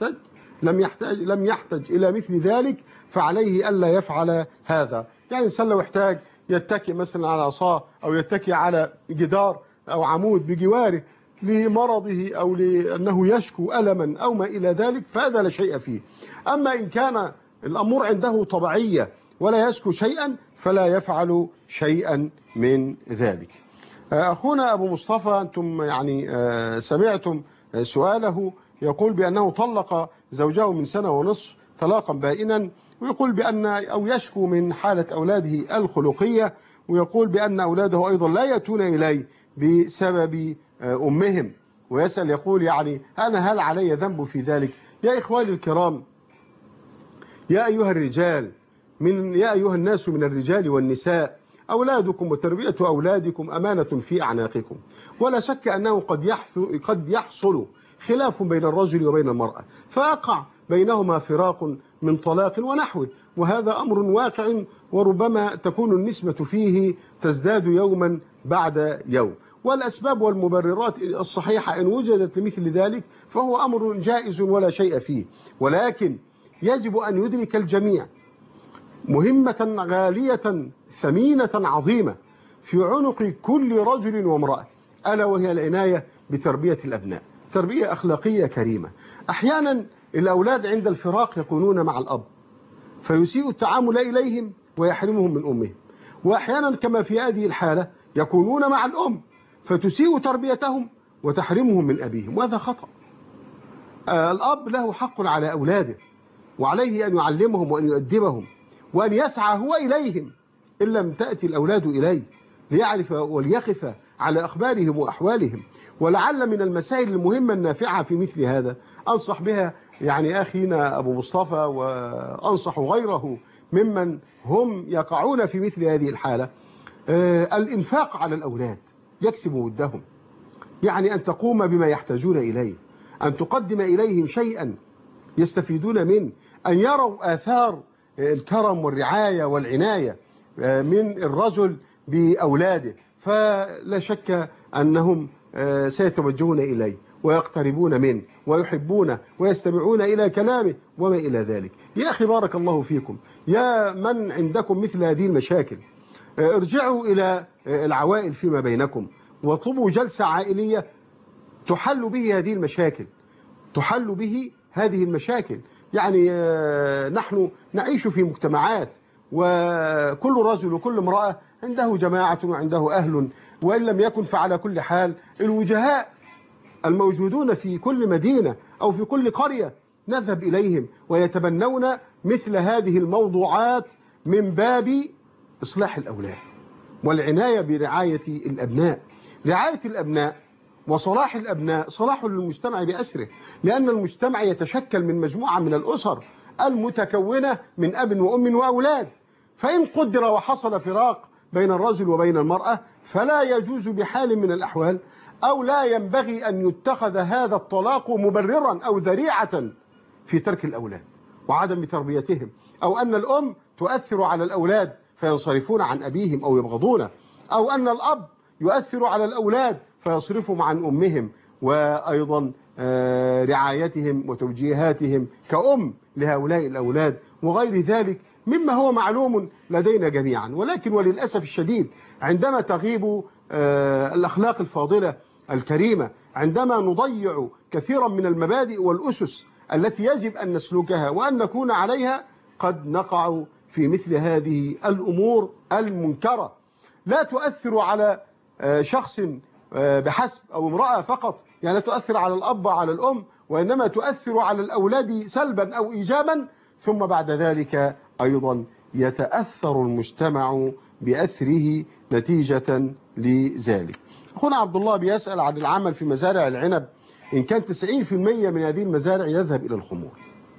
لم يحتج إلى مثل ذلك فعليه ألا يفعل هذا. يعني الإنسان لو احتاج يتكئ مثلا على عصا أو يتكئ على جدار أو عمود بجواره لمرضه أو لأنه يشكو ألما أو ما إلى ذلك فهذا لا شيء فيه. أما إن كان الأمور عنده طبيعية ولا يشكو شيئا فلا يفعل شيئا من ذلك. أخونا أبو مصطفى أنتم يعني سمعتم سؤاله، يقول بأنه طلق زوجه من 1.5 سنة طلاقا بائنا، ويقول بأن أو يشكو من حالة أولاده الخلقية، ويقول بأن أولاده أيضا لا يأتون إليه بسبب أمهم، ويسأل يقول يعني أنا هل علي ذنب في ذلك؟ يا إخواني الكرام، يا أيها الرجال يا أيها الناس من الرجال والنساء، أولادكم وتربية أولادكم أمانة في أعناقكم، ولا شك أنه قد يحصل خلاف بين الرجل وبين المرأة فيقع بينهما فراق من طلاق ونحوه، وهذا أمر واقع وربما تكون النسبة فيه تزداد يوما بعد يوم. والأسباب والمبررات الصحيحة إن وجدت لمثل ذلك فهو أمر جائز ولا شيء فيه، ولكن يجب أن يدرك الجميع مهمة غالية ثمينة عظيمة في عنق كل رجل وامرأة، ألا وهي العناية بتربية الأبناء، تربية أخلاقية كريمة. أحيانا الأولاد عند الفراق يكونون مع الأب فيسيء التعامل إليهم ويحرمهم من أمهم، وأحيانا كما في هذه الحالة يكونون مع الأم فتسيء تربيتهم وتحرمهم من أبيهم، وهذا خطأ. الأب له حق على أولاده، وعليه أن يعلمهم وأن يؤدبهم وأن يسعى هو إليهم إن لم تأتي الأولاد إليه، ليعرف وليخف على أخبارهم وأحوالهم. ولعل من المسائل المهمة النافعة في مثل هذا أنصح بها يعني أخينا أبو مصطفى، وأنصح غيره ممن هم يقعون في مثل هذه الحالة، الإنفاق على الأولاد يكسب ودهم، يعني أن تقوم بما يحتاجون إليه، أن تقدم إليهم شيئا يستفيدون منه، أن يروا آثار الكرم والرعاية والعناية من الرجل بأولاده، فلا شك أنهم سيتوجهون إليه ويقتربون منه ويحبونه ويستمعون إلى كلامه وما إلى ذلك. يا أخي بارك الله فيكم، يا من عندكم مثل هذه المشاكل ارجعوا إلى العوائل فيما بينكم واطلبوا جلسة عائلية تحل به هذه المشاكل، تحل به هذه المشاكل. يعني نحن نعيش في مجتمعات، وكل رجل وكل امرأة عنده جماعة وعنده أهل، وإن لم يكن فعلى كل حال الوجهاء الموجودون في كل مدينة أو في كل قرية نذهب إليهم ويتبنون مثل هذه الموضوعات من باب إصلاح الأولاد والعناية برعاية الأبناء. رعاية الأبناء وصلاح الأبناء صلاح للمجتمع بأسره، لأن المجتمع يتشكل من مجموعة من الأسر المتكونة من أب وأم وأولاد، فإن قدر وحصل فراق بين الرجل وبين المرأة فلا يجوز بحال من الأحوال أو لا ينبغي أن يتخذ هذا الطلاق مبررا أو ذريعة في ترك الأولاد وعدم تربيتهم، أو أن الأم تؤثر على الأولاد فينصرفون عن أبيهم أو يبغضونه، أو أن الأب يؤثر على الأولاد فيصرفهم عن أمهم وأيضا رعايتهم وتوجيهاتهم كأم لهؤلاء الأولاد وغير ذلك مما هو معلوم لدينا جميعا. ولكن وللأسف الشديد عندما تغيب الأخلاق الفاضلة الكريمة، عندما نضيع كثيرا من المبادئ والأسس التي يجب أن نسلكها وأن نكون عليها، قد نقع في مثل هذه الأمور المنكرة لا تؤثر على شخص بحسب أو امرأة فقط، يعني لا تؤثر على الأب وعلى الأم، وإنما تؤثر على الأولاد سلبا أو إيجابا، ثم بعد ذلك أيضا يتأثر المجتمع بأثره نتيجة لذلك. أخونا عبد الله بيسأل عن العمل في مزارع العنب، إن كان 90% من هذه المزارع يذهب إلى الخمور.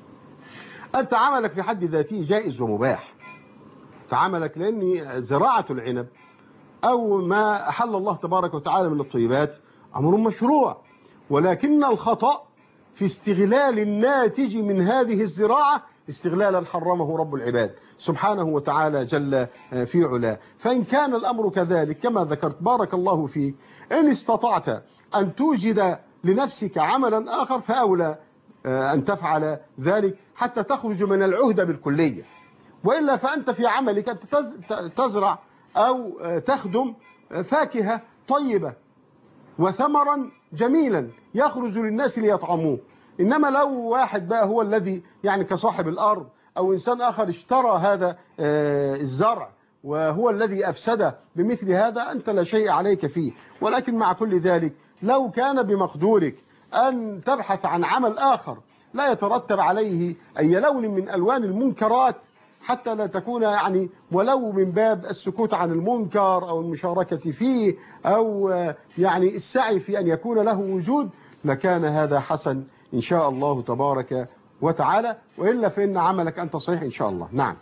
أنت عملك في حد ذاته جائز ومباح، فعملك لأن زراعة العنب أو ما أحل الله تبارك وتعالى من الطيبات أمر مشروع، ولكن الخطأ في استغلال الناتج من هذه الزراعة استغلالا حرمه رب العباد سبحانه وتعالى جل في علاه. فإن كان الأمر كذلك كما ذكرت بارك الله فيك، إن استطعت أن توجد لنفسك عملا آخر فأولى أن تفعل ذلك حتى تخرج من العهدة بالكلية، وإلا فأنت في عملك أنت تزرع أو تخدم فاكهة طيبة وثمرا جميلا يخرج للناس ليطعموه. إنما لو واحد بقى هو الذي يعني كصاحب الأرض أو إنسان آخر اشترى هذا الزرع وهو الذي أفسده بمثل هذا، أنت لا شيء عليك فيه. ولكن مع كل ذلك لو كان بمقدورك أن تبحث عن عمل آخر لا يترتب عليه أي لون من ألوان المنكرات، حتى لا تكون يعني ولو من باب السكوت عن المنكر أو المشاركة فيه أو يعني السعي في أن يكون له وجود، لكان هذا حسن إن شاء الله تبارك وتعالى، وإلا فإن عملك أنت صحيح إن شاء الله. نعم.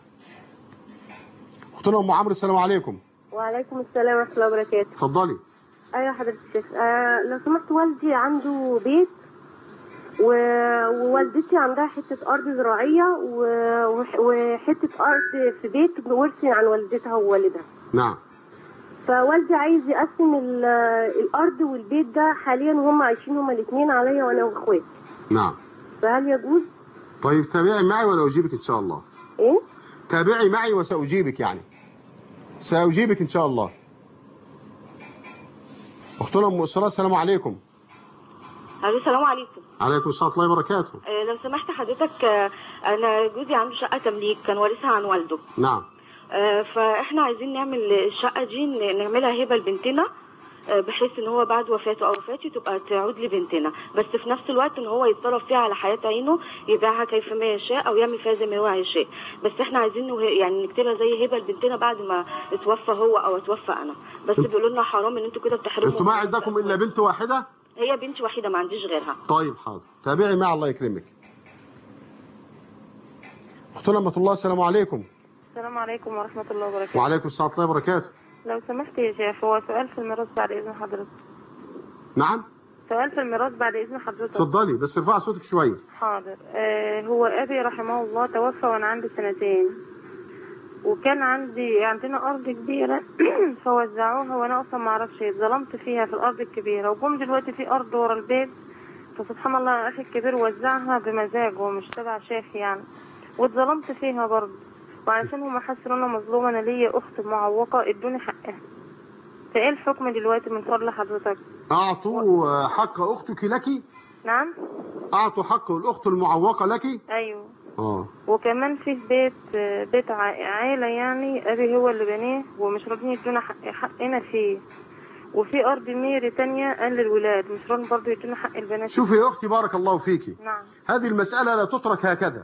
أختنا أم عمرو، السلام عليكم. وعليكم السلام ورحمة الله وبركاته. اتفضلي. أيوة حضرتك الشيخ، لو سمحت والدي عنده بيت ووالدتي عندها حتة أرض زراعية وحتة أرض في بيت ورثي عن والدتها ووالدها. نعم. فوالدي عايز يقسم الأرض والبيت ده حاليا وهم عايشين هما الاثنين عليا وأنا وأخواتي. نعم. فهل يجوز؟ طيب تابعي معي وأنا أجيبك إن شاء الله. إيه؟ تابعي معي وسأجيبك، يعني سأجيبك إن شاء الله. أختنا أم أسراء، السلام عليكم. السلام عليكم. عليكم السلام ورحمة الله وبركاته. لو سمحت حضرتك، أنا جوزي عنده شقة تمليك كان وارثها عن والده. نعم. فإحنا عايزين نعمل الشقة دي نعملها هبة لبنتنا بحيث ان هو بعد وفاته او وفاتي تبقى تعود لبنتنا، بس في نفس الوقت ان هو يتصرف فيها على حياة عينه، يبيعها كيفما يشاء او يعمل فيها زي ما هو يشاء، بس احنا عايزين يعني نكتبها زي هبه لبنتنا بعد ما اتوفى هو او اتوفى انا، بس بيقولوا لنا حرام ان انتوا كده بتحرموا. انتوا ما عندكم الا بنت واحده؟ هي بنت وحيده ما عنديش غيرها. طيب حاضر، تابعي مع الله يكرمك. اختنا رحمه الله، السلام عليكم. السلام عليكم ورحمة الله وبركاته. وعليكم السلام ورحمة الله وبركاته. لو سمحت يا شيخ، هو سؤال في الميراث بعد إذن حضرتك. نعم؟ سؤال في الميراث بعد إذن حضرتك. اتفضلي بس ارفعي صوتك شوية. حاضر. هو أبي رحمه الله توفى وأنا عندي 2 سنين، وكان عندنا أرض كبيرة فوزعوها وأنا أصلا ما أعرفش، اتظلمت فيها في الأرض الكبيرة، وجم دلوقتي في أرض ورا البيت، فسبحان الله أخي الكبير وزعها بمزاجه مش تبع شيخ يعني، واتظلمت فيها برضه، وعشان هم حسوا ان انا مظلومه، انا ليا اخت معوقه ادوني حقها، فايه الحكم دلوقتي من فضل حضرتك؟ اعطوا حق اختك لك؟ نعم. اعطوا حق الاخت المعوقه لك؟ ايوه. وكمان في بيت عائله يعني، ابي هو اللي بنيه ومش راضيين يدونا حقنا فيه، وفي ارض ميري تانية قال للولاد مش راضيين برضه يدونا حق البنات. شوفي يا اختي بارك الله فيكي. نعم. هذه المساله لا تترك هكذا،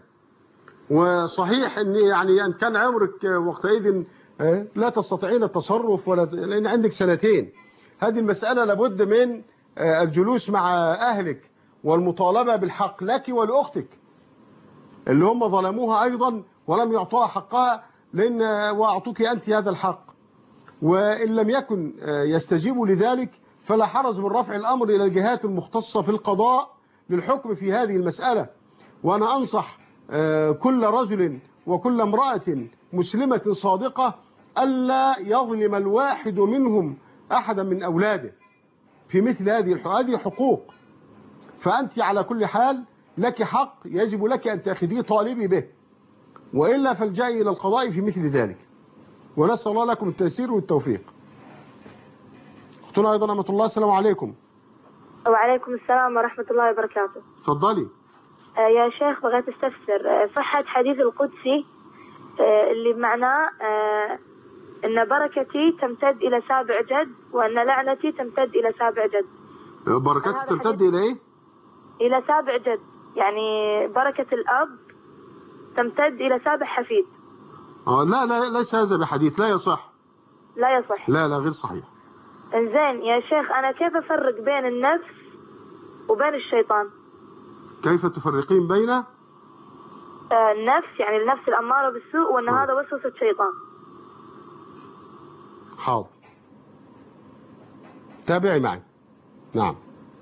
وصحيح ان يعني ان كان عمرك وقتئذ لا تستطيعين التصرف ولا لان عندك 2 سنين، هذه المساله لابد من الجلوس مع اهلك والمطالبه بالحق لك ولاختك اللي هم ظلموها ايضا ولم يعطوها حقها، لان واعطوك انت هذا الحق، وان لم يكن يستجيبوا لذلك فلا حرج من رفع الامر الى الجهات المختصه في القضاء للحكم في هذه المساله. وانا انصح كل رجل وكل امرأة مسلمة صادقة ألا يظلم الواحد منهم أحدا من أولاده في مثل هذه حقوق، فأنت على كل حال لك حق يجب لك أن تأخذيه طالبي به، وإلا فالجاء إلى القضاء في مثل ذلك، ونسأل الله لكم التيسير والتوفيق. أختنا أيضا رحمة الله، السلام عليكم. وعليكم السلام ورحمة الله وبركاته. تفضلي. يا شيخ بغيت استفسر صحة حديث القدسي اللي بمعناه أن بركتي تمتد إلى 7 جد وأن لعنتي تمتد إلى 7 جد. بركتي تمتد إلى إيه؟ إلى 7 جد، يعني بركة الأب تمتد إلى 7 حفيد. لا ليس هذا بحديث، لا يصح. لا يصح. لا غير صحيح. إنزين يا شيخ، أنا كيف أفرق بين النفس وبين الشيطان؟ كيف تفرقين بين النفس، يعني النفس الأمارة بالسوء، وأن هذا وسوسة شيطان؟ حاضر، تابعي معي. نعم.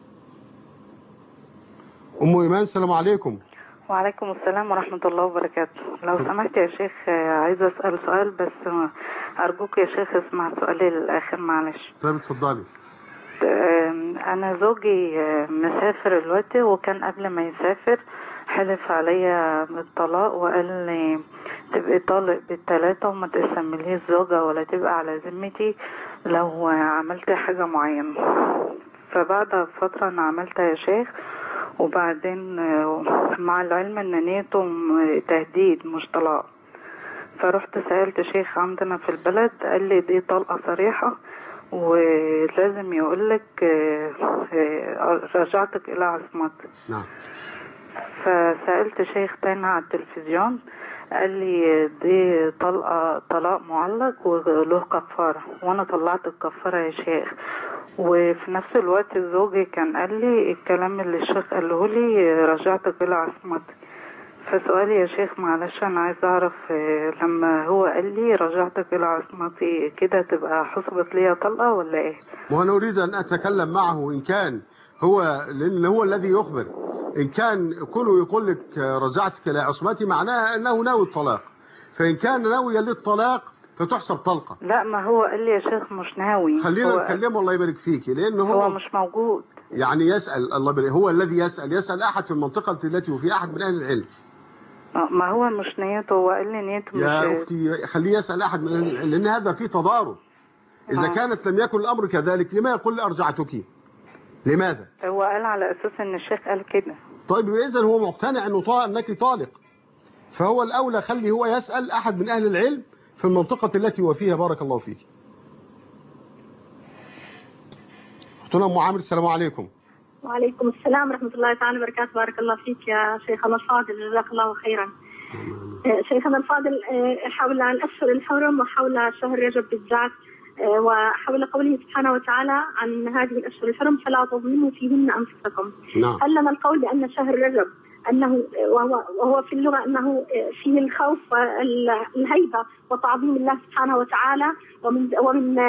أم إيمان، السلام عليكم. وعليكم السلام ورحمة الله وبركاته. لو سمحت يا شيخ عايزة أسأل سؤال، بس أرجوك يا شيخ اسمع سؤالي للآخر معلش. طيب اتفضلي. أنا زوجي مسافر دلوقتي، وكان قبل ما يسافر حلف عليا بالطلاق وقال لي تبقي طالق بال3 وما تسميليش زوجة ولا تبقى على ذمتي لو عملت حاجة معينة. فبعد فترة أنا عملتها يا شيخ، وبعدين مع العلم ان نيته تهديد مش طلاق، فرحت سألت شيخ عندنا في البلد قال لي دي طلقة صريحة ولازم يقولك رجعتك الى عصمتك. نعم. فسألت شيخ تاني على التلفزيون قال لي دي طلاق معلق وله كفارة، وانا طلعت الكفارة يا شيخ. وفي نفس الوقت زوجي كان قال لي الكلام اللي الشيخ قاله لي رجعتك الى عصمتك. فسؤالي يا شيخ معلش انا عايز اعرف لما هو قال لي رجعتك الى عصمتي كده تبقى حسبت لي طلقة ولا ايه؟ وانا اريد ان اتكلم معه ان كان هو، لان هو الذي يخبر. ان كان كونه يقول لك رجعتك الى عصمتي معناها انه ناوي الطلاق، فان كان ناويا للطلاق فتحسب طلقة. لا ما هو قال لي يا شيخ مش ناوي. خلينا نكلمه الله يبارك فيكي، لانه هو مش موجود. يعني يسأل الله يبارك، هو الذي يسأل احد في المنطقة التي وفي احد من اهل العلم. ما هو مش نيته، هو قال لي نيته مش. يا اختي خليه يسأل احد من اهل العلم، لان هذا فيه تضارب. اذا كانت لم يكن الامر كذلك لما يقول لي ارجعتك؟ لماذا؟ هو قال على اساس ان الشيخ قال كده. طيب اذا هو مقتنع انك طالق، فهو الاولى خلي هو يسأل احد من اهل العلم في المنطقة التي هو فيها. بارك الله فيك. أختنا أم عامر السلام عليكم. وعليكم السلام ورحمة الله تعالى وبركاته. بارك الله فيك يا شيخنا الفاضل، جزاك الله خيرا. شيخنا الفاضل، حول الأشهر الحرم وحول شهر رجب بالذات، وحول قوله سبحانه وتعالى عن هذه الأشهر الحرم فلا تظلموا فيهن أنفسكم. هل لنا القول بأن شهر رجب أنه وهو في اللغة أنه فيه الخوف والهيبة وتعظيم الله سبحانه وتعالى، ومن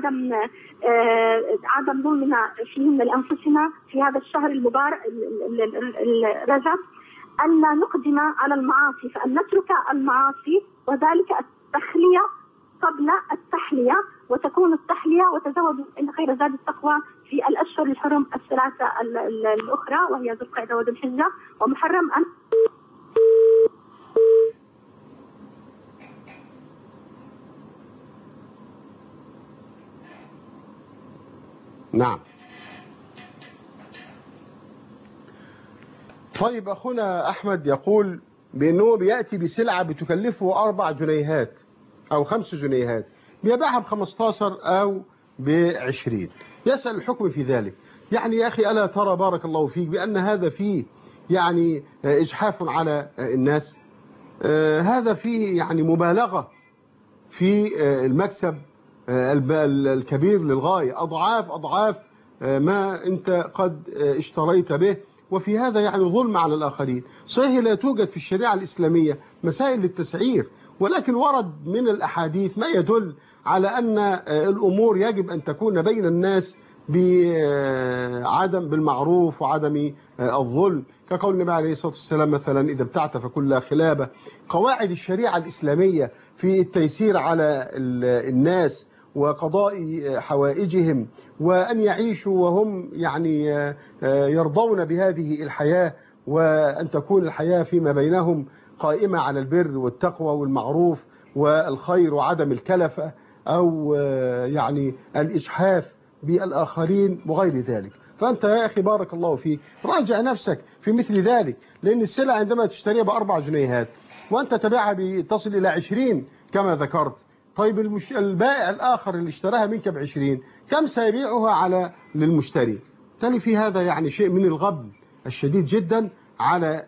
عدم ظلمنا فيهن لأنفسنا في هذا الشهر المبارك رجب أن لا نقدم على المعاصي، فأن نترك المعاصي، وذلك التخلية قبل التحلية، وتكون التحلية وتزودوا إن خير زاد التقوى في الأشهر الحرم الثلاثة الأخرى، وهي ذو القعدة وذو الحجة ومحرم أن نعم. طيب أخونا أحمد يقول بأنه بيأتي بسلعة بتكلفه 4 جنيهات أو 5 جنيهات، بيبيعها ب15 أو ب20، يسأل الحكم في ذلك. يعني يا أخي ألا ترى بارك الله فيك بأن هذا فيه يعني إجحاف على الناس؟ هذا فيه يعني مبالغة في المكسب الكبير للغاية، أضعاف ما أنت قد اشتريت به، وفي هذا يعني ظلم على الآخرين. صحيح لا توجد في الشريعة الإسلامية مسائل للتسعير، ولكن ورد من الأحاديث ما يدل على أن الأمور يجب أن تكون بين الناس بعدم بالمعروف وعدم الظلم، كقول النبي عليه الصلاة والسلام مثلا إذا ابتعت فكل خلابة. قواعد الشريعة الإسلامية في التيسير على الناس وقضاء حوائجهم، وأن يعيشوا وهم يعني يرضون بهذه الحياة، وأن تكون الحياة فيما بينهم قائمة على البر والتقوى والمعروف والخير وعدم الكلفة أو يعني الإجحاف بالآخرين وغير ذلك. فأنت يا أخي بارك الله فيك راجع نفسك في مثل ذلك، لأن السلعة عندما تشتريها ب4 جنيهات وأنت تبيعها بتصل إلى 20 كما ذكرت، طيب البائع الآخر اللي اشتراها منك ب20 كم سيبيعها على للمشتري؟ بالتالي في هذا يعني شيء من الغبن الشديد جدا على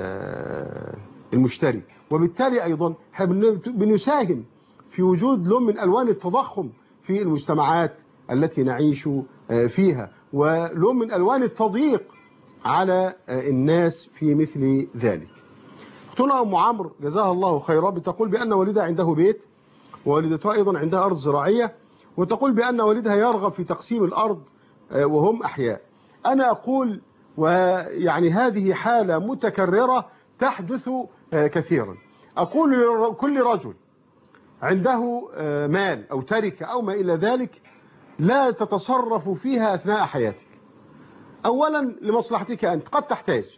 المشتري، وبالتالي أيضا بنساهم في وجود لون من ألوان التضخم في المجتمعات التي نعيش فيها، ولون من ألوان التضييق على الناس في مثل ذلك. أختنا أم عمرو جزاها الله خيرا بتقول بأن والدها عنده بيت، ووالدتها أيضا عندها أرض زراعية، وتقول بأن والدها يرغب في تقسيم الأرض وهم أحياء. أنا أقول ويعني هذه حالة متكررة تحدث كثيرا. أقول لكل رجل عنده مال أو تركة أو ما إلى ذلك لا تتصرف فيها أثناء حياتك. أولا لمصلحتك أنت، قد تحتاج،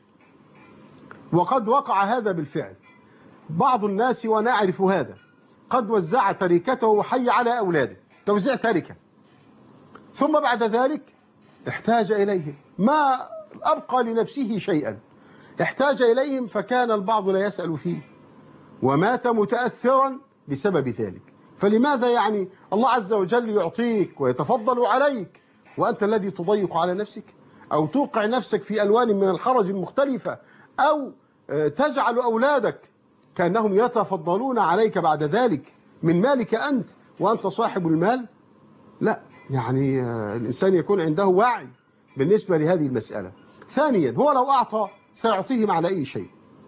وقد وقع هذا بالفعل. بعض الناس وأنا أعرف هذا قد وزع تركته وحي على أولاده توزيع تركة، ثم بعد ذلك احتاج إليهم، ما أبقى لنفسه شيئا، احتاج إليهم فكان البعض لا يسأل فيه ومات متأثرا بسبب ذلك. فلماذا يعني الله عز وجل يعطيك ويتفضل عليك وأنت الذي تضيق على نفسك، أو توقع نفسك في ألوان من الحرج المختلفة، أو تجعل أولادك كأنهم يتفضلون عليك بعد ذلك من مالك أنت وأنت صاحب المال؟ لا، يعني الإنسان يكون عنده وعي بالنسبة لهذه المسألة. ثانيا هو لو أعطى سيعطيهم على أي شيء.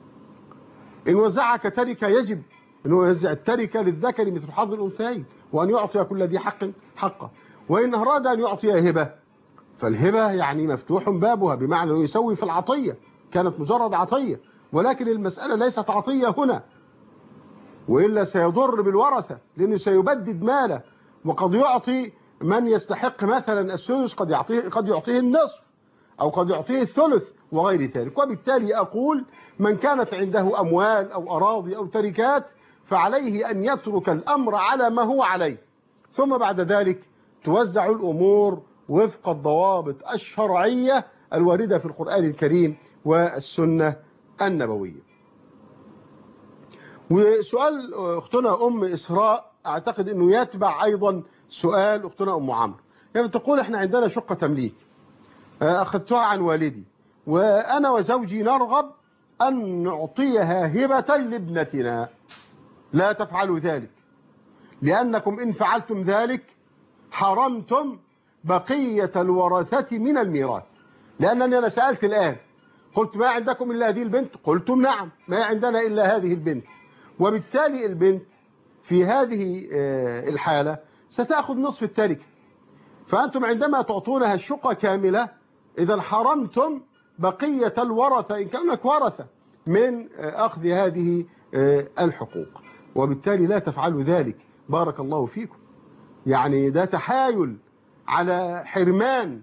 إن وزعك تركة يجب أن يوزع التركة للذكر مثل حظ الأنثيين، وأن يعطي كل ذي حق حقه. وإن أراد أن يعطي هبة فالهبة يعني مفتوح بابها، بمعنى أنه يسوي في العطية، كانت مجرد عطية، ولكن المسألة ليست عطية هنا، وإلا سيضر بالورثة لأنه سيبدد ماله، وقد يعطي من يستحق مثلا السدس قد يعطيه النصف أو قد يعطيه الثلث وغير ذلك. وبالتالي أقول من كانت عنده أموال أو أراضي أو تركات فعليه أن يترك الأمر على ما هو عليه، ثم بعد ذلك توزع الأمور وفق الضوابط الشرعية الواردة في القرآن الكريم والسنة النبوية. وسؤال أختنا أم إسراء أعتقد أنه يتبع أيضا سؤال أختنا أم عمرو. هي بتقول احنا عندنا شقة تمليك أخذتها عن والدي، وأنا وزوجي نرغب أن نعطيها هبة لابنتنا. لا تفعلوا ذلك، لأنكم إن فعلتم ذلك حرمتم بقية الورثة من الميراث. لأنني أنا سألت الآن، قلت ما عندكم إلا هذه البنت؟ قلتم نعم، ما عندنا إلا هذه البنت. وبالتالي البنت في هذه الحالة ستأخذ نصف التركة، فأنتم عندما تعطونها الشقة كاملة إذا حرمتم بقية الورثة إن كانوا لك ورثة من أخذ هذه الحقوق، وبالتالي لا تفعلوا ذلك. بارك الله فيكم. يعني ده تحايل على حرمان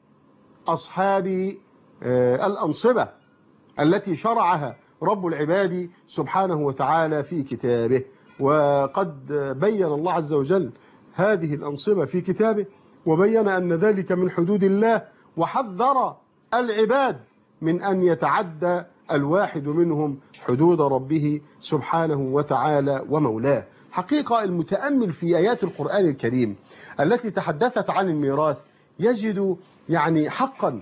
أصحاب الأنصبة التي شرعها رب العباد سبحانه وتعالى في كتابه. وقد بين الله عز وجل هذه الأنصبة في كتابه، وبين أن ذلك من حدود الله، وحذر العباد من أن يتعدى الواحد منهم حدود ربه سبحانه وتعالى ومولاه. حقيقة المتأمل في آيات القرآن الكريم التي تحدثت عن الميراث يجد يعني حقا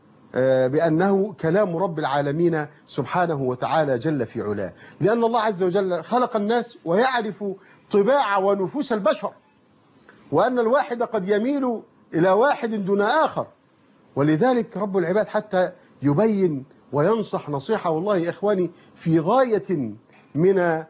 بأنه كلام رب العالمين سبحانه وتعالى جل في علاه، لأن الله عز وجل خلق الناس ويعرف طباع ونفوس البشر، وأن الواحد قد يميل إلى واحد دون آخر، ولذلك رب العباد حتى يبين وينصح نصيحة والله يا إخواني في غاية من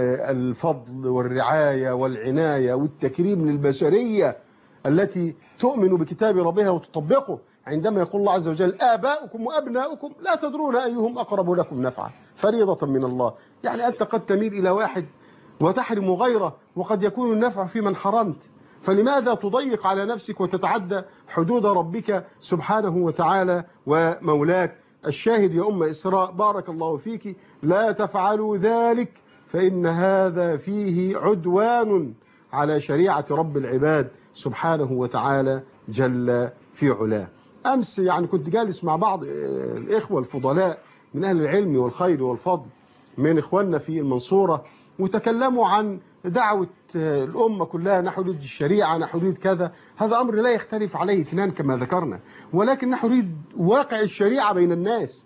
الفضل والرعاية والعناية والتكريم للبشرية التي تؤمن بكتاب ربها وتطبقه، عندما يقول الله عز وجل آباؤكم وأبناؤكم لا تدرون أيهم أقرب لكم نفعا فريضة من الله. يعني أنت قد تميل إلى واحد وتحرم غيره، وقد يكون النفع في من حرمت، فلماذا تضيق على نفسك وتتعدى حدود ربك سبحانه وتعالى ومولاك؟ الشاهد يا أم إسراء بارك الله فيك، لا تفعلوا ذلك، فإن هذا فيه عدوان على شريعة رب العباد سبحانه وتعالى جل في علاه. أمس يعني كنت جالس مع بعض الإخوة الفضلاء من أهل العلم والخير والفضل من إخواننا في المنصورة، وتكلموا عن دعوة الأمة كلها نحن نريد الشريعة، نحن نريد كذا. هذا أمر لا يختلف عليه اثنان كما ذكرنا، ولكن نحن نريد واقع الشريعة بين الناس.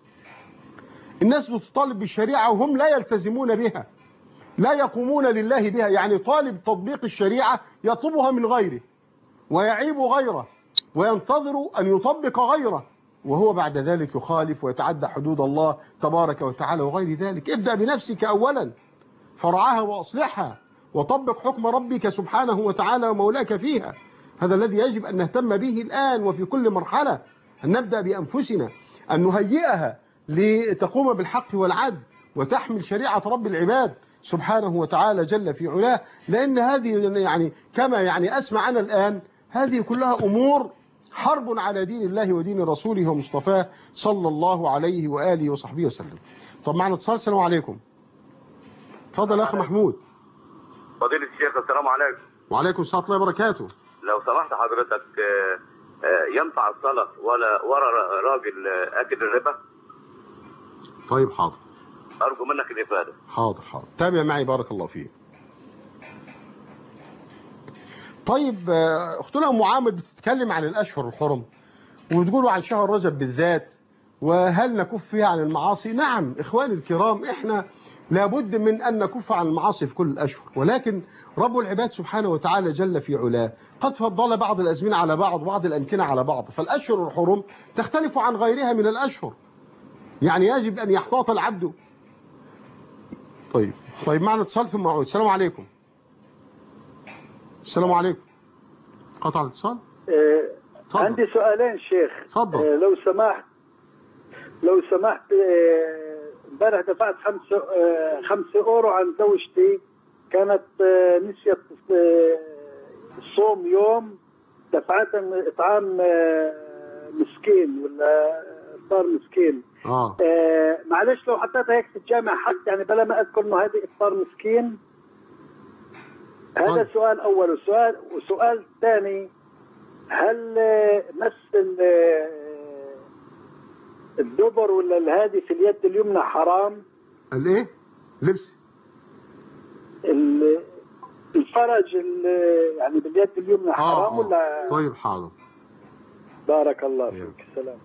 الناس بتطالب بالشريعة وهم لا يلتزمون بها، لا يقومون لله بها. يعني طالب تطبيق الشريعة يطلبها من غيره ويعيب غيره وينتظر أن يطبق غيره، وهو بعد ذلك يخالف ويتعدى حدود الله تبارك وتعالى وغير ذلك. ابدأ بنفسك أولا فرعها وأصلحها وطبق حكم ربك سبحانه وتعالى ومولاك فيها. هذا الذي يجب أن نهتم به الآن وفي كل مرحلة، أن نبدأ بأنفسنا، أن نهيئها لتقوم بالحق والعدل وتحمل شريعة رب العباد سبحانه وتعالى جل في علاه. لأن هذه يعني كما يعني أسمع أنا الآن هذه كلها أمور حرب على دين الله ودين رسوله ومصطفاه صلى الله عليه وآله وصحبه وسلم. طب معنا اتصال. السلام عليكم. تفضل يا أخي محمود. فضيلة الشيخ السلام عليكم. وعليكم السلام ورحمة الله وبركاته. لو سمحت حضرتك ينفع الصلاة ورا راجل أكل الربا؟ طيب حاضر. أرجو منك الإفادة. حاضر. تابع معي بارك الله فيك. طيب أختنا أم عامر بتتكلم عن الأشهر الحرم وبتقولوا عن شهر رجب بالذات، وهل نكف فيها عن المعاصي؟ نعم إخواني الكرام، إحنا لابد من أن نكف عن المعاصي في كل الأشهر، ولكن رب العباد سبحانه وتعالى جل في علاه قد فضل بعض الأزمنة على بعض وبعض الأمكنة على بعض، فالأشهر الحرم تختلف عن غيرها من الأشهر، يعني يجب أن يحتاط العبد. طيب معنا اتصال ثم أعود. السلام عليكم. السلام عليكم. قطع الاتصال. عندي سؤالين شيخ. تفضل. لو سمحت امبارح دفعت 5 أورو عن زوجتي، كانت نسيت الصوم يوم، دفعتها إطعام مسكين ولا إفطار مسكين. معلش لو حطيتها هيك في الجامع حد يعني بلا ما أذكر إنه هذه إفطار مسكين. هذا سؤال أول. وسؤال ثاني، هل مس الدبر ولا الهادي في اليد اليمنى حرام؟ الايه؟ لبس الفرج يعني باليد اليمنى حرام ولا؟ طيب حاضر. بارك الله فيك. السلام.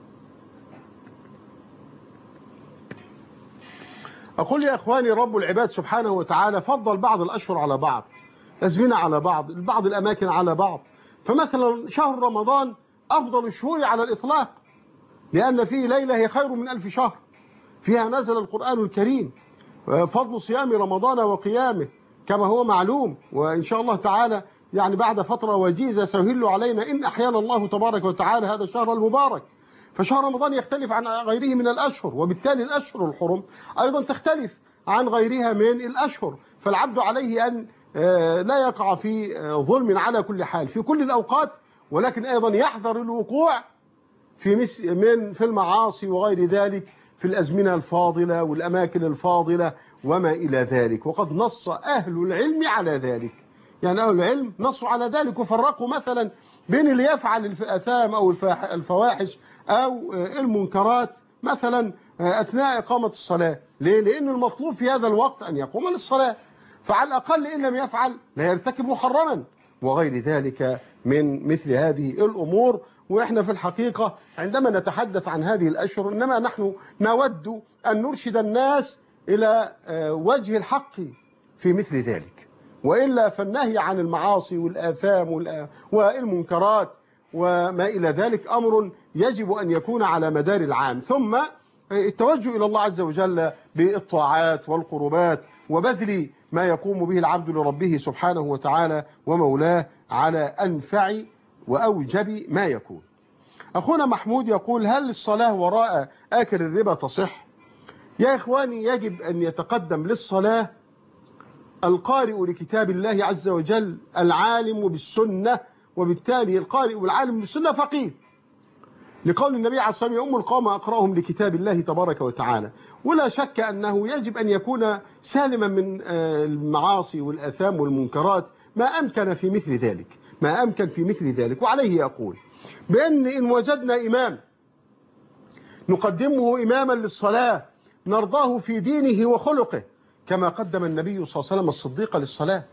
أقول يا إخواني، رب العباد سبحانه وتعالى فضل بعض الأشهر على بعض، الأزمنة على بعض الأماكن على بعض. فمثلا شهر رمضان أفضل الشهور على الإطلاق، لأن فيه ليلة هي خير من 1000 شهر، فيها نزل القرآن الكريم. فضل صيام رمضان وقيامه كما هو معلوم، وإن شاء الله تعالى يعني بعد فترة وجيزة سيهل علينا إن أحيانا الله تبارك وتعالى هذا الشهر المبارك. فشهر رمضان يختلف عن غيره من الأشهر، وبالتالي الأشهر الحرم أيضا تختلف عن غيرها من الأشهر. فالعبد عليه أن لا يقع في ظلم على كل حال في كل الأوقات، ولكن أيضا يحذر الوقوع في المعاصي وغير ذلك في الأزمنة الفاضلة والأماكن الفاضلة وما إلى ذلك. وقد نص أهل العلم على ذلك، يعني أهل العلم نصوا على ذلك وفرقوا مثلا بين اللي يفعل الآثام أو الفواحش أو المنكرات مثلا أثناء إقامة الصلاة. ليه؟ لأن المطلوب في هذا الوقت أن يقوم للصلاة، فعلى الأقل إن لم يفعل لا يرتكب محرما وغير ذلك من مثل هذه الأمور. وإحنا في الحقيقة عندما نتحدث عن هذه الأشهر إنما نحن نود أن نرشد الناس إلى وجه الحق في مثل ذلك، وإلا فالنهي عن المعاصي والآثام والمنكرات وما إلى ذلك أمر يجب أن يكون على مدار العام. ثم التوجه إلى الله عز وجل بالطاعات والقربات وبذل ما يقوم به العبد لربه سبحانه وتعالى ومولاه على أنفع وأوجب ما يكون. أخونا محمود يقول: هل الصلاة وراء آكل الربا تصح؟ يا إخواني، يجب أن يتقدم للصلاة القارئ لكتاب الله عز وجل العالم بالسنة، وبالتالي القارئ والعالم بالسنة فقيه، لقول النبي عليه الصلاة والسلام: يؤم القوم أقرأهم لكتاب الله تبارك وتعالى. ولا شك أنه يجب أن يكون سالما من المعاصي والآثام والمنكرات ما أمكن في مثل ذلك. وعليه يقول بأن إن وجدنا إمام نقدمه إماما للصلاة نرضاه في دينه وخلقه، كما قدم النبي صلى الله عليه وسلم الصديق للصلاة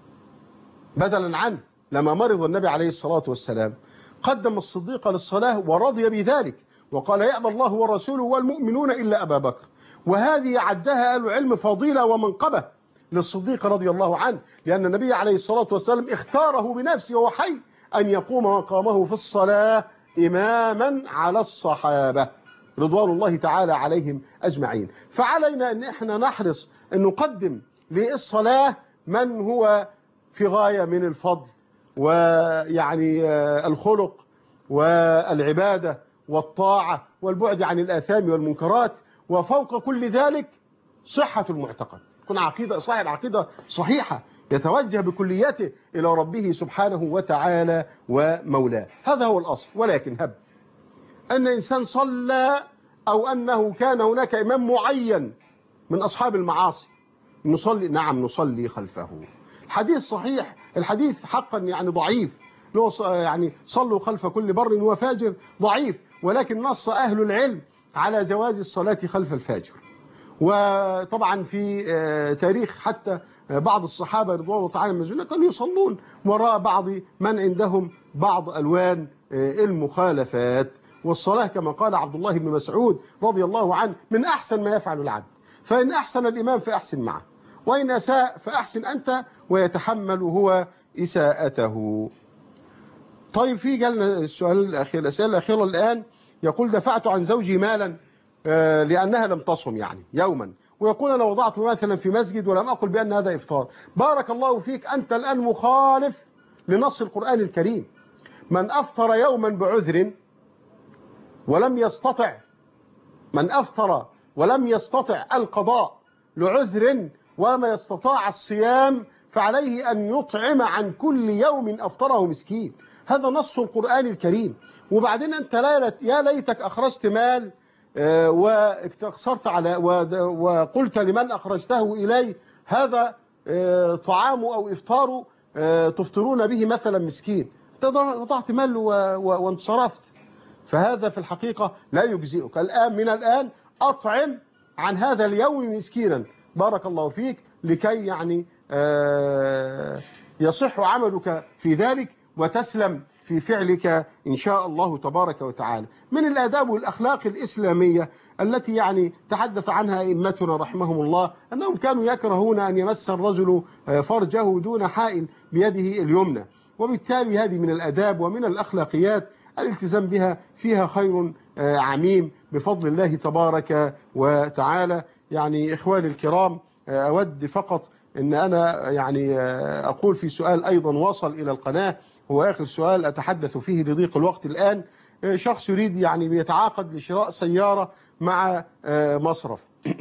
بدلا عنه. لما مرض النبي عليه الصلاة والسلام قدم الصديق للصلاة ورضي بذلك، وقال: يأبى الله ورسوله والمؤمنون إلا أبا بكر. وهذه عدها أهل العلم فضيلة ومنقبة للصديق رضي الله عنه، لأن النبي عليه الصلاة والسلام اختاره بنفسه وهو حي أن يقوم مقامه في الصلاة إماما على الصحابة رضوان الله تعالى عليهم أجمعين. فعلينا أن احنا نحرص أن نقدم للصلاة من هو في غاية من الفضل ويعني الخلق والعبادة والطاعة والبعد عن الآثام والمنكرات، وفوق كل ذلك صحة المعتقد، تكون عقيدة صاحب عقيدة صحيحة يتوجه بكليته إلى ربه سبحانه وتعالى ومولاه. هذا هو الأصل. ولكن هب أن إنسان صلى أو أنه كان هناك إمام معين من أصحاب المعاصي نصلي، نعم نصلي خلفه. الحديث صحيح، الحديث حقا يعني ضعيف، يعني صلوا خلف كل بر وفاجر ضعيف، ولكن نص أهل العلم على جواز الصلاة خلف الفاجر. وطبعا في تاريخ حتى بعض الصحابة رضوان الله تعالى عنهم كانوا يصلون وراء بعض من عندهم بعض ألوان المخالفات. والصلاة كما قال عبد الله بن مسعود رضي الله عنه من أحسن ما يفعل العبد، فإن أحسن الإمام فأحسن معه، وإن أساء فأحسن أنت ويتحمل هو إساءته. طيب في جالنا السؤال الأخير، الأسئلة الأخيرة الآن. يقول: دفعت عن زوجي مالا لأنها لم تصم يعني يوما، ويقول: أنا وضعت مثلا في مسجد ولم أقل بأن هذا إفطار. بارك الله فيك، أنت الآن مخالف لنص القرآن الكريم. من أفطر يوما بعذر ولم يستطع، من أفطر ولم يستطع القضاء لعذر وما يستطاع الصيام فعليه أن يطعم عن كل يوم أفطره مسكين. هذا نص القرآن الكريم. وبعدين أنت يا ليتك أخرجت مال واقتصرت على وقلت لمن أخرجته إليه هذا طعام أو إفطار تفطرون به مثلا مسكين، وضعت مال وانصرفت، فهذا في الحقيقة لا يجزئك. الآن من الآن أطعم عن هذا اليوم مسكينا، بارك الله فيك، لكي يعني يصح عملك في ذلك وتسلم في فعلك إن شاء الله تبارك وتعالى. من الآداب والأخلاق الإسلامية التي يعني تحدث عنها أئمتنا رحمهم الله أنهم كانوا يكرهون أن يمس الرجل فرجه دون حائل بيده اليمنى، وبالتالي هذه من الآداب ومن الأخلاقيات الالتزام بها فيها خير عميم بفضل الله تبارك وتعالى. يعني إخواني الكرام، أود فقط أن أنا يعني أقول في سؤال أيضا وصل إلى القناة، هو آخر سؤال أتحدث فيه لضيق الوقت الآن. شخص يريد يعني بيتعاقد لشراء سيارة مع مصرف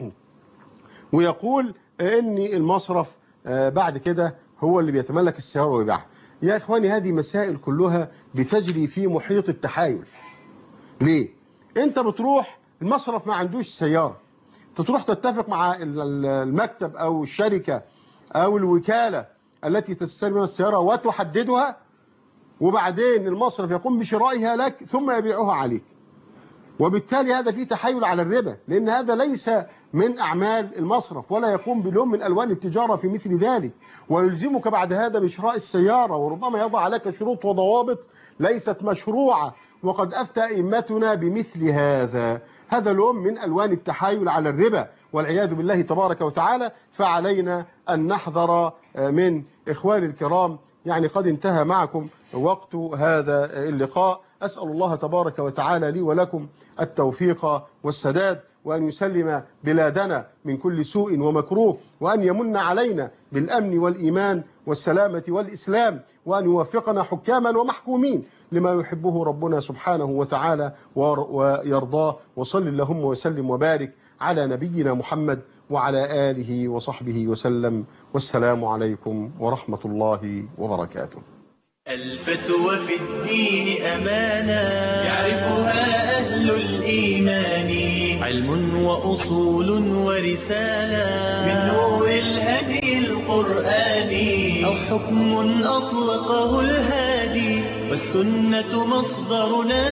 ويقول إن المصرف بعد كده هو اللي بيتملك السيارة ويبيعها. يا إخواني هذه مسائل كلها بتجري في محيط التحايل. ليه؟ أنت بتروح المصرف ما عندوش سيارة، تروح تتفق مع المكتب أو الشركة أو الوكالة التي تستلم من السيارة وتحددها، وبعدين المصرف يقوم بشرائها لك ثم يبيعها عليك. وبالتالي هذا فيه تحايل على الربا، لأن هذا ليس من أعمال المصرف ولا يقوم بلون من ألوان التجارة في مثل ذلك، ويلزمك بعد هذا بشراء السيارة، وربما يضع لك شروط وضوابط ليست مشروعة. وقد أفتى أئمتنا بمثل هذا لون من ألوان التحايل على الربا والعياذ بالله تبارك وتعالى. فعلينا أن نحذر من إخواني الكرام. يعني قد انتهى معكم وقت هذا اللقاء. أسأل الله تبارك وتعالى لي ولكم التوفيق والسداد، وأن يسلم بلادنا من كل سوء ومكروه، وأن يمن علينا بالأمن والإيمان والسلامة والإسلام، وأن يوفقنا حكاما ومحكومين لما يحبه ربنا سبحانه وتعالى ويرضاه. وصل اللهم وسلم وبارك على نبينا محمد وعلى آله وصحبه وسلم، والسلام عليكم ورحمة الله وبركاته. الفتوى في الدين أمانة يعرفها أهل الإيمان، علم وأصول ورسالة من نور الهدي القرآني، أو حكم أطلقه الهادي والسنة مصدرنا